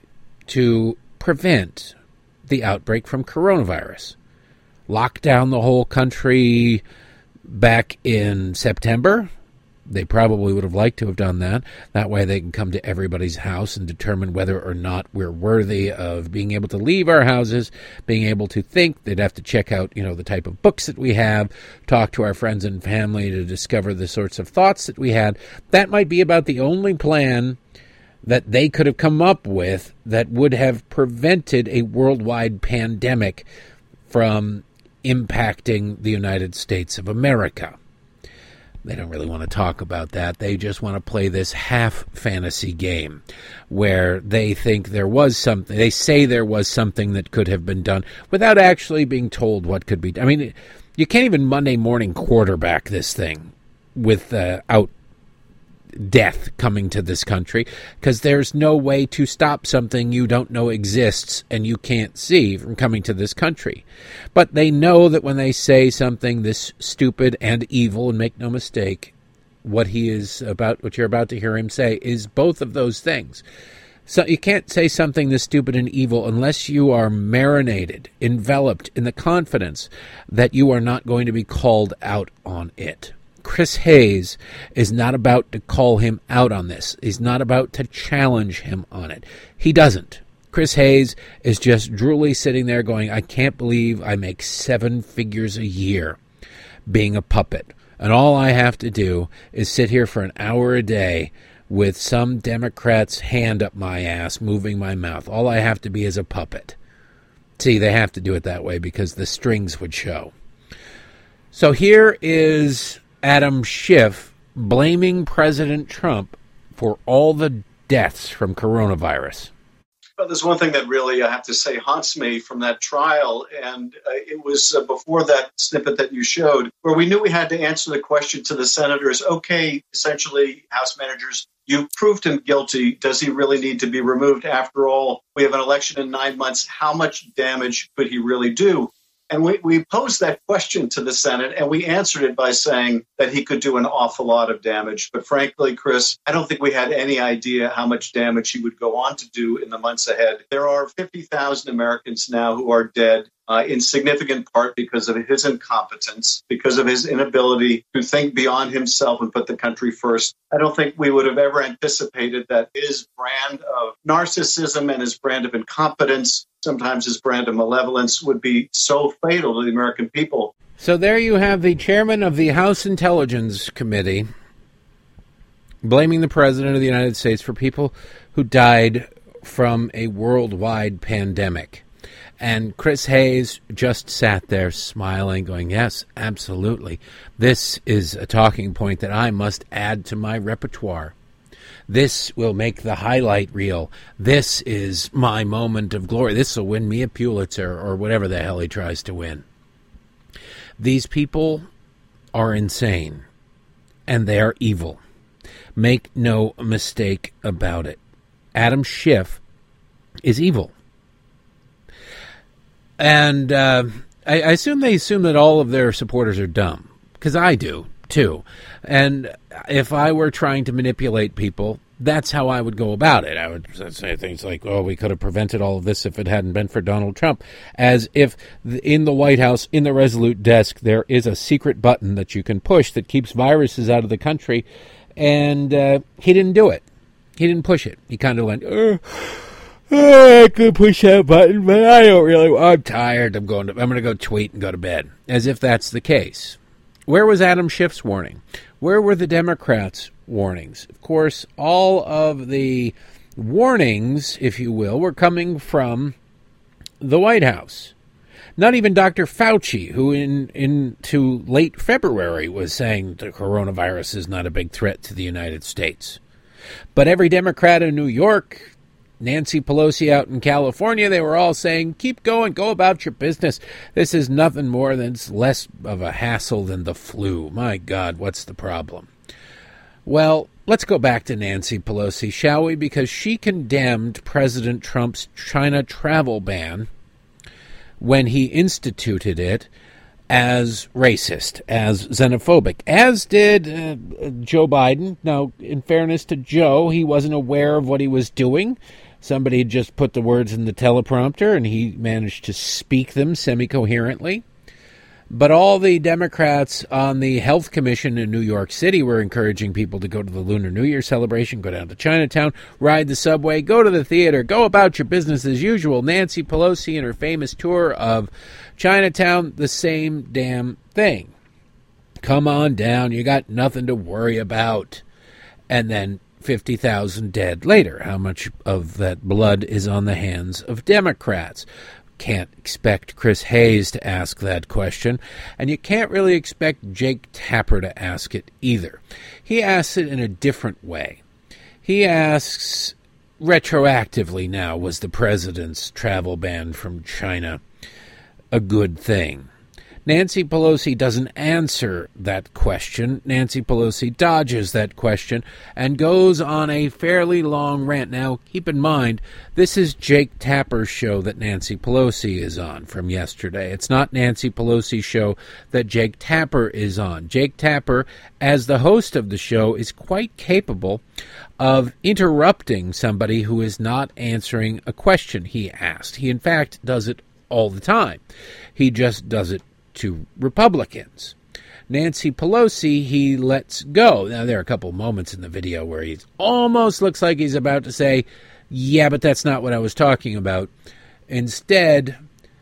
to prevent the outbreak from coronavirus? Lock down the whole country back in September? They probably would have liked to have done that. That way they can come to everybody's house and determine whether or not we're worthy of being able to leave our houses, being able to think. They'd have to check out, you know, the type of books that we have, talk to our friends and family to discover the sorts of thoughts that we had. That might be about the only plan that they could have come up with that would have prevented a worldwide pandemic from impacting the United States of America. They don't really want to talk about that. They just want to play this half fantasy game where they think there was something, they say there was something that could have been done without actually being told what could be done. I mean, you can't even Monday morning quarterback this thing without uh, death coming to this country, because there's no way to stop something you don't know exists and you can't see from coming to this country. But they know that when they say something this stupid and evil, and make no mistake, what he is about, what you're about to hear him say is both of those things. So you can't say something this stupid and evil unless you are marinated, enveloped in the confidence that you are not going to be called out on it. Chris Hayes is not about to call him out on this. He's not about to challenge him on it. He doesn't. Chris Hayes is just drooly sitting there going, I can't believe I make seven figures a year being a puppet. And all I have to do is sit here for an hour a day with some Democrat's hand up my ass, moving my mouth. All I have to be is a puppet. See, they have to do it that way because the strings would show. So here is Adam Schiff blaming President Trump for all the deaths from coronavirus. Well, there's one thing that really, I have to say, haunts me from that trial, and uh, it was uh, before that snippet that you showed, where we knew we had to answer the question to the senators, okay, essentially, House managers, you proved him guilty. Does he really need to be removed? After all, we have an election in nine months. How much damage could he really do? And we, we posed that question to the Senate, and we answered it by saying that he could do an awful lot of damage. But frankly, Chris, I don't think we had any idea how much damage he would go on to do in the months ahead. There are fifty thousand Americans now who are dead, uh, in significant part because of his incompetence, because of his inability to think beyond himself and put the country first. I don't think we would have ever anticipated that his brand of narcissism and his brand of incompetence, sometimes his brand of malevolence, would be so fatal to the American people. So there you have the chairman of the House Intelligence Committee blaming the President of the United States for people who died from a worldwide pandemic. And Chris Hayes just sat there smiling, going, yes, absolutely. This is a talking point that I must add to my repertoire. This will make the highlight reel. This is my moment of glory. This will win me a Pulitzer or whatever the hell he tries to win. These people are insane, and they are evil. Make no mistake about it. Adam Schiff is evil. And uh, I, I assume they assume that all of their supporters are dumb, because I do, too. And if I were trying to manipulate people, that's how I would go about it. I would say things like, oh, we could have prevented all of this if it hadn't been for Donald Trump. As if in the White House, in the Resolute desk, there is a secret button that you can push that keeps viruses out of the country. And uh, he didn't do it. He didn't push it. He kind of went, oh, oh, I could push that button, but I don't really. I'm tired. I'm going to. I'm going to go tweet and go to bed. As if that's the case. Where was Adam Schiff's warning? Where were the Democrats' warnings? Of course, all of the warnings, if you will, were coming from the White House. Not even Doctor Fauci, who in into late February was saying the coronavirus is not a big threat to the United States. But every Democrat in New York, Nancy Pelosi out in California, they were all saying, keep going, go about your business. This is nothing more than it's less of a hassle than the flu. My God, what's the problem? Well, let's go back to Nancy Pelosi, shall we? Because she condemned President Trump's China travel ban when he instituted it as racist, as xenophobic, as did uh, Joe Biden. Now, in fairness to Joe, he wasn't aware of what he was doing. Somebody just put the words in the teleprompter, and he managed to speak them semi-coherently. But all the Democrats on the Health Commission in New York City were encouraging people to go to the Lunar New Year celebration, go down to Chinatown, ride the subway, go to the theater, go about your business as usual. Nancy Pelosi and her famous tour of Chinatown, the same damn thing. Come on down, you got nothing to worry about. And then fifty thousand dead later. How much of that blood is on the hands of Democrats? Can't expect Chris Hayes to ask that question, and you can't really expect Jake Tapper to ask it either. He asks it in a different way. He asks retroactively now, was the president's travel ban from China a good thing? Nancy Pelosi doesn't answer that question. Nancy Pelosi dodges that question and goes on a fairly long rant. Now, keep in mind, this is Jake Tapper's show that Nancy Pelosi is on from yesterday. It's not Nancy Pelosi's show that Jake Tapper is on. Jake Tapper, as the host of the show, is quite capable of interrupting somebody who is not answering a question he asked. He, in fact, does it all the time. He just does it to Republicans. Nancy Pelosi, he lets go. Now, there are a couple moments in the video where he almost looks like he's about to say, yeah, but that's not what I was talking about. Instead,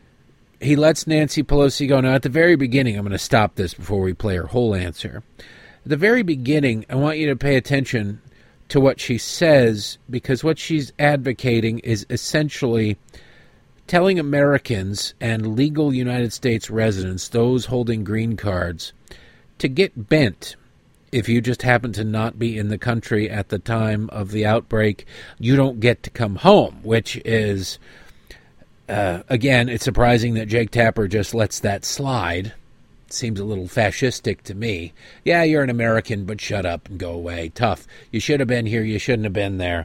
he lets Nancy Pelosi go. Now, at the very beginning, I'm going to stop this before we play her whole answer. At the very beginning, I want you to pay attention to what she says, because what she's advocating is essentially telling Americans and legal United States residents, those holding green cards, to get bent. If you just happen to not be in the country at the time of the outbreak, you don't get to come home, which is, uh, again, it's surprising that Jake Tapper just lets that slide. Seems a little fascistic to me. Yeah, you're an American, but shut up and go away. Tough. You should have been here. You shouldn't have been there.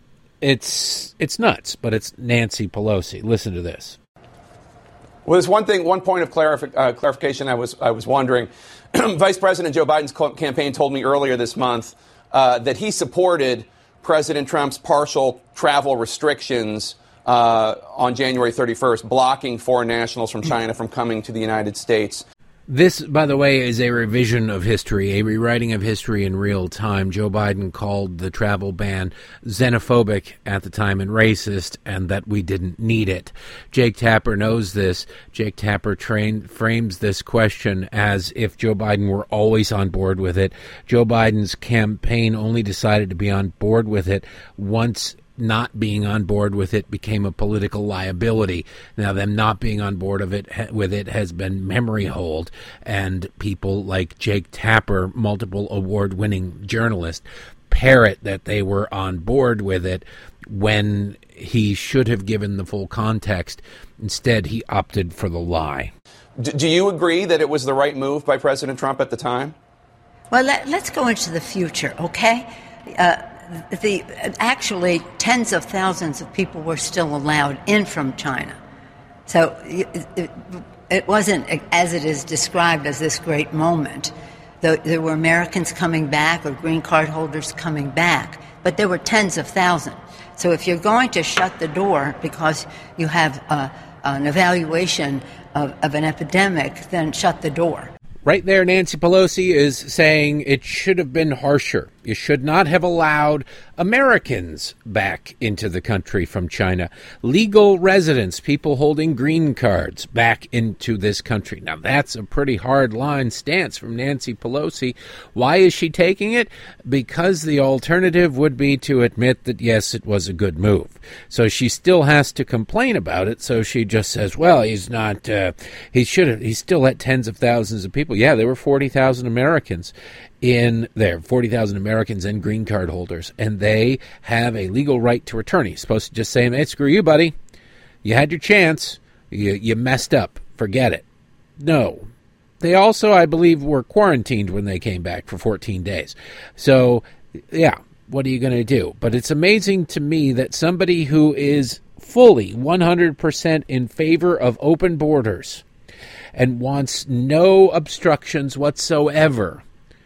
It's it's nuts, but it's Nancy Pelosi. Listen to this. Well, there's one thing, one point of clarif- uh, clarification I was I was wondering. Vice President Joe Biden's co- campaign told me earlier this month uh, that he supported President Trump's partial travel restrictions uh, on January thirty-first, blocking foreign nationals from China from coming to the United States. This, by the way, is a revision of history, a rewriting of history in real time. Joe Biden called the travel ban xenophobic at the time and racist, and that we didn't need it. Jake Tapper knows this. Jake Tapper train, frames this question as if Joe Biden were always on board with it. Joe Biden's campaign only decided to be on board with it once not being on board with it became a political liability. Now, them not being on board of it with it has been memory hold, and people like Jake Tapper, multiple award-winning journalist, parrot that they were on board with it when he should have given the full context. Instead, he opted for the lie. D- do you agree that it was the right move by President Trump at the time? Well, let, let's go into the future, okay? Uh, The, actually, tens of thousands of people were still allowed in from China. So it, it, it wasn't as it is described as this great moment. There, there were Americans coming back or green card holders coming back, but there were tens of thousands. So if you're going to shut the door because you have uh, an evaluation of, of an epidemic, then shut the door. Right there, Nancy Pelosi is saying it should have been harsher. You should not have allowed Americans back into the country from China. Legal residents, people holding green cards, back into this country. Now, that's a pretty hard line stance from Nancy Pelosi. Why is she taking it? Because the alternative would be to admit that, yes, it was a good move. So she still has to complain about it. So she just says, well, he's not, uh, he should have, he's still let tens of thousands of people. Yeah, there were forty thousand Americans in there, forty thousand Americans and green card holders, and they have a legal right to return. He's supposed to just say, hey, screw you, buddy. You had your chance. You, you messed up. Forget it. No. They also, I believe, were quarantined when they came back for fourteen days. So, yeah, what are you going to do? But it's amazing to me that somebody who is fully one hundred percent in favor of open borders and wants no obstructions whatsoever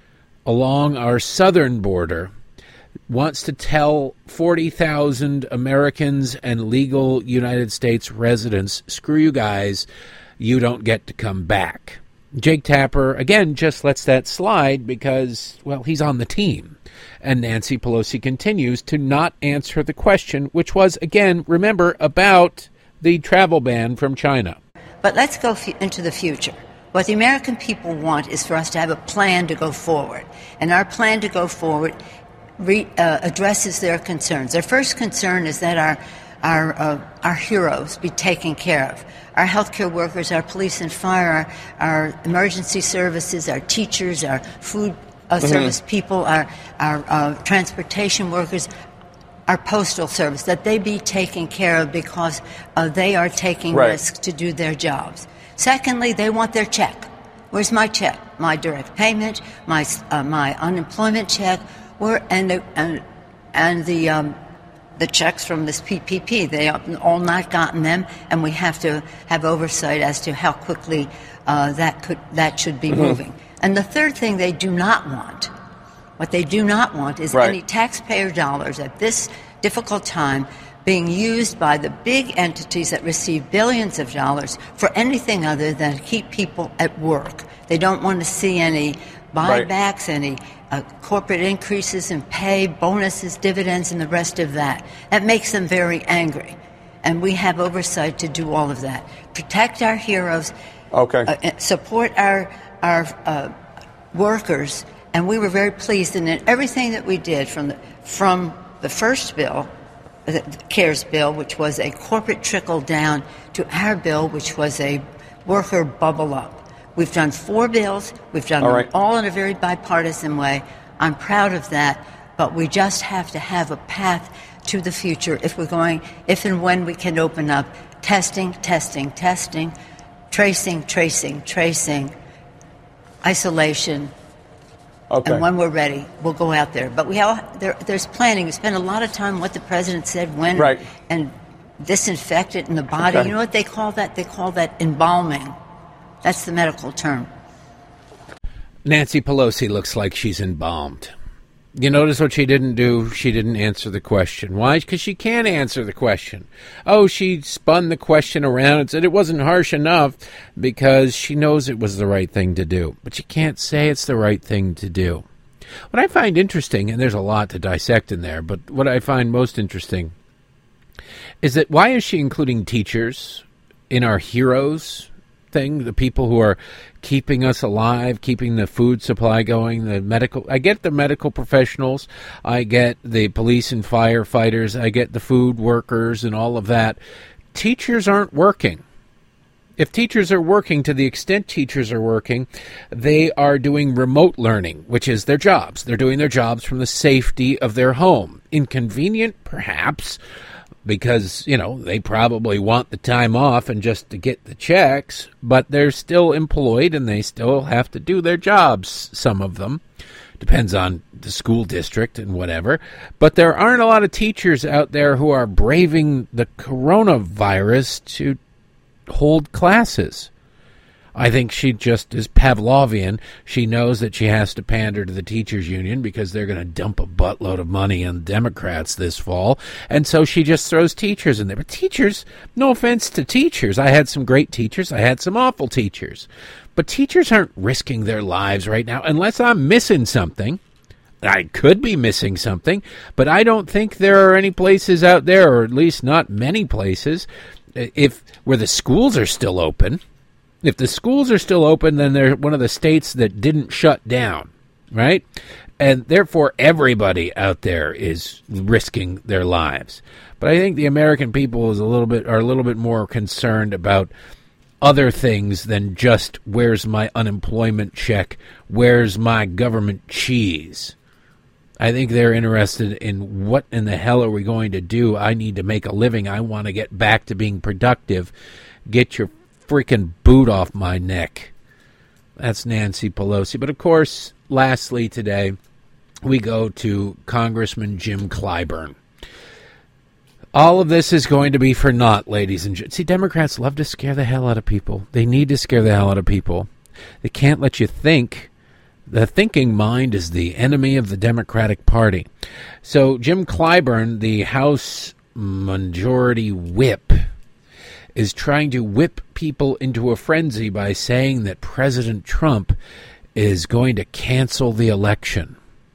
along our southern border wants to tell forty thousand Americans and legal United States residents, screw you guys, you don't get to come back. Jake Tapper, again, just lets that slide because, well, he's on the team. And Nancy Pelosi continues to not answer the question, which was, again, remember, about the travel ban from China. But let's go f- into the future. What the American people want is for us to have a plan to go forward. And our plan to go forward re- uh, addresses their concerns. Their first concern is that our our uh, our heroes be taken care of. Our healthcare workers, our police and fire, our, our emergency services, our teachers, our food uh, mm-hmm. service people, our, our uh, transportation workers, our postal service, that they be taken care of because uh, they are taking right. risks to do their jobs. Secondly, they want their check. Where's my check? My direct payment, my uh, my unemployment check, where and the and, and the um, the checks from this P P P. They have all not gotten them, and we have to have oversight as to how quickly uh, that could that should be mm-hmm. moving. And the third thing they do not want, what they do not want, is right. any taxpayer dollars at this difficult time being used by the big entities that receive billions of dollars for anything other than keep people at work. They don't want to see any buybacks, right. any uh, corporate increases in pay, bonuses, dividends, and the rest of that. That makes them very angry. And we have oversight to do all of that. Protect our heroes, okay. uh, support our, our uh, workers, and we were very pleased in everything that we did from the, from the first bill, the CARES bill, which was a corporate trickle down, to our bill, which was a worker bubble up. We've done four bills. We've done all them right. all in a very bipartisan way. I'm proud of that, but we just have to have a path to the future if we're going, if and when we can open up testing, testing, testing, tracing, tracing, tracing, isolation. Okay. And when we're ready, we'll go out there. But we have there, there's planning. We spend a lot of time on what the president said, when, right. and disinfect it in the body. Okay. You know what they call that? They call that embalming. That's the medical term. Nancy Pelosi looks like she's embalmed. You notice what she didn't do? She didn't answer the question. Why? Because she can't answer the question. Oh, she spun the question around and said it wasn't harsh enough because she knows it was the right thing to do. But she can't say it's the right thing to do. What I find interesting, and there's a lot to dissect in there, but what I find most interesting is that why is she including teachers in our heroes thing, the people who are keeping us alive, keeping the food supply going, the medical, I get the medical professionals, I get the police and firefighters, I get the food workers and all of that. Teachers aren't working. If teachers are working, to the extent teachers are working, they are doing remote learning, which is their jobs. They're doing their jobs from the safety of their home. Inconvenient, perhaps, because, you know, they probably want the time off and just to get the checks, but they're still employed and they still have to do their jobs, some of them. Depends on the school district and whatever. But there aren't a lot of teachers out there who are braving the coronavirus to hold classes. I think she just is Pavlovian. She knows that she has to pander to the teachers union because they're going to dump a buttload of money on Democrats this fall. And so she just throws teachers in there. But teachers, no offense to teachers. I had some great teachers. I had some awful teachers. But teachers aren't risking their lives right now, unless I'm missing something. I could be missing something, but I don't think there are any places out there, or at least not many places, if where the schools are still open. If the schools are still open, then they're one of the states that didn't shut down, right? And therefore, everybody out there is risking their lives. But I think the American people is a little bit are a little bit more concerned about other things than just where's my unemployment check, where's my government cheese. I think they're interested in what in the hell are we going to do? I need to make a living. I want to get back to being productive. Get your freaking boot off my neck. That's Nancy Pelosi. But of course, lastly today, we go to Congressman Jim Clyburn. All of this is going to be for naught, ladies and gentlemen. See, Democrats love to scare the hell out of people. They need to scare the hell out of people. They can't let you think. The thinking mind is the enemy of the Democratic Party. So Jim Clyburn, the House Majority Whip, is trying to whip people into a frenzy by saying that President Trump is going to cancel the election.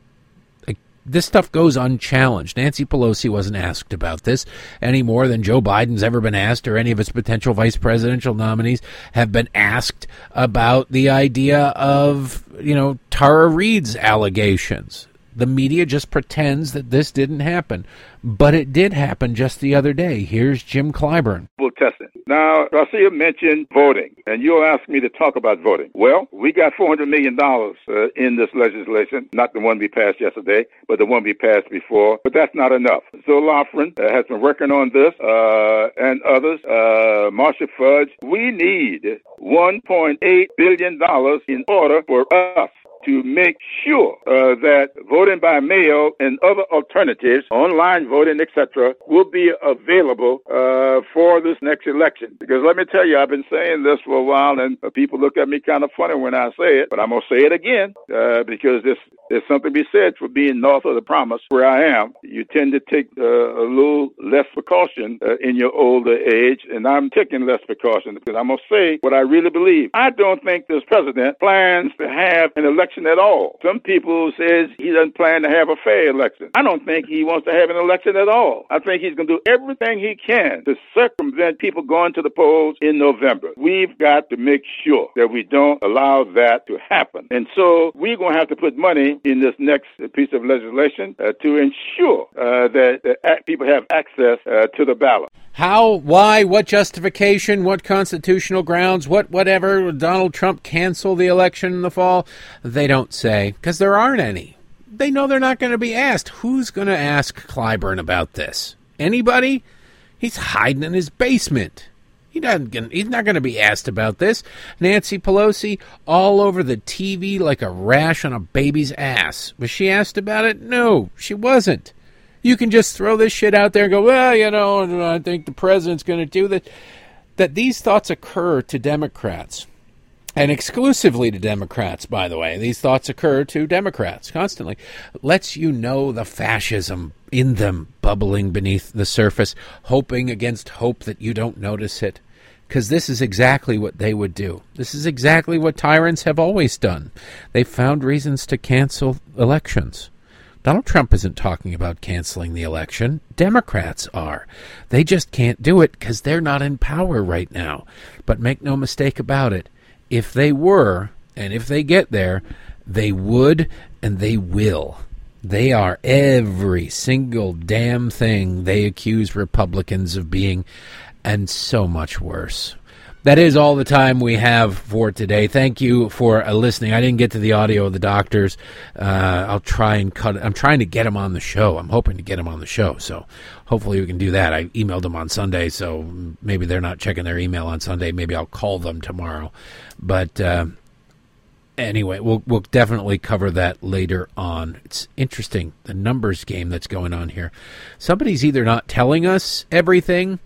This stuff goes unchallenged. Nancy Pelosi wasn't asked about this any more than Joe Biden's ever been asked, or any of his potential vice presidential nominees have been asked about the idea of, you know, Tara Reade's allegations. The media just pretends that this didn't happen, but it did happen just the other day. Here's Jim Clyburn. We'll test it. Now, Garcia mentioned voting, and you'll ask me to talk about voting. Well, we got four hundred million dollars uh, in this legislation, not the one we passed yesterday, but the one we passed before, but that's not enough. Zoe Lofgren uh, has been working on this, uh, and others, uh, Marcia Fudge. We need one point eight billion dollars in order for us to make sure uh, that voting by mail and other alternatives, online voting, et cetera, will be available uh, for this next election. Because let me tell you, I've been saying this for a while, and uh, people look at me kind of funny when I say it, but I'm going to say it again uh, because this, there's something to be said for being north of the promise where I am. You tend to take uh, a little less precaution uh, in your older age, and I'm taking less precaution because I'm going to say what I really believe. I don't think this president plans to have an election at all. Some people says he doesn't plan to have a fair election. I don't think he wants to have an election at all. I think he's going to do everything he can to circumvent people going to the polls in November. We've got to make sure that we don't allow that to happen. And so we're going to have to put money in this next piece of legislation uh, to ensure uh, that, that people have access uh, to the ballot. How, why, what justification, what constitutional grounds, what whatever, Donald Trump cancel the election in the fall? They don't say, because there aren't any. They know they're not going to be asked. Who's going to ask Clyburn about this? Anybody? He's hiding in his basement. He doesn't, he's not going to be asked about this. Nancy Pelosi, all over the T V like a rash on a baby's ass. Was she asked about it? No, she wasn't. You can just throw this shit out there and go, well, you know, I think the president's going to do this. That these thoughts occur to Democrats, and exclusively to Democrats, by the way. These thoughts occur to Democrats constantly. Lets you know the fascism in them bubbling beneath the surface, hoping against hope that you don't notice it. Because this is exactly what they would do. This is exactly what tyrants have always done. They've found reasons to cancel elections. Donald Trump isn't talking about canceling the election. Democrats are. They just can't do it because they're not in power right now. But make no mistake about it. If they were, and if they get there, they would and they will. They are every single damn thing they accuse Republicans of being, and so much worse. That is all the time we have for today. Thank you for uh, listening. I didn't get to the audio of the doctors. Uh, I'll try and cut it. I'm trying to get them on the show. I'm hoping to get them on the show. So hopefully we can do that. I emailed them on Sunday, so maybe they're not checking their email on Sunday. Maybe I'll call them tomorrow. But uh, anyway, we'll we'll definitely cover that later on. It's interesting, the numbers game that's going on here. Somebody's either not telling us everything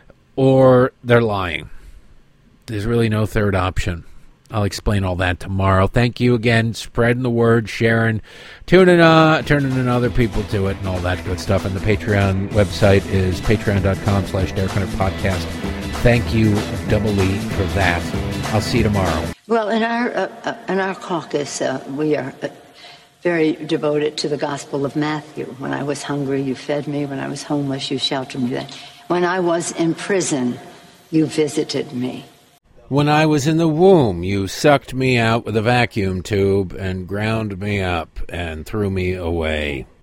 or they're lying. There's really no third option. I'll explain all that tomorrow. Thank you again. Spreading the word, sharing, tuning uh, turning in other people to it, and all that good stuff. And the Patreon website is patreon.com slash Derek Hunter Podcast. Thank you doubly for that. I'll see you tomorrow. Well, in our uh, uh, in our caucus, uh, we are uh, very devoted to the Gospel of Matthew. When I was hungry, you fed me. When I was homeless, you sheltered me. When I was in prison, you visited me. When I was in the womb, you sucked me out with a vacuum tube and ground me up and threw me away.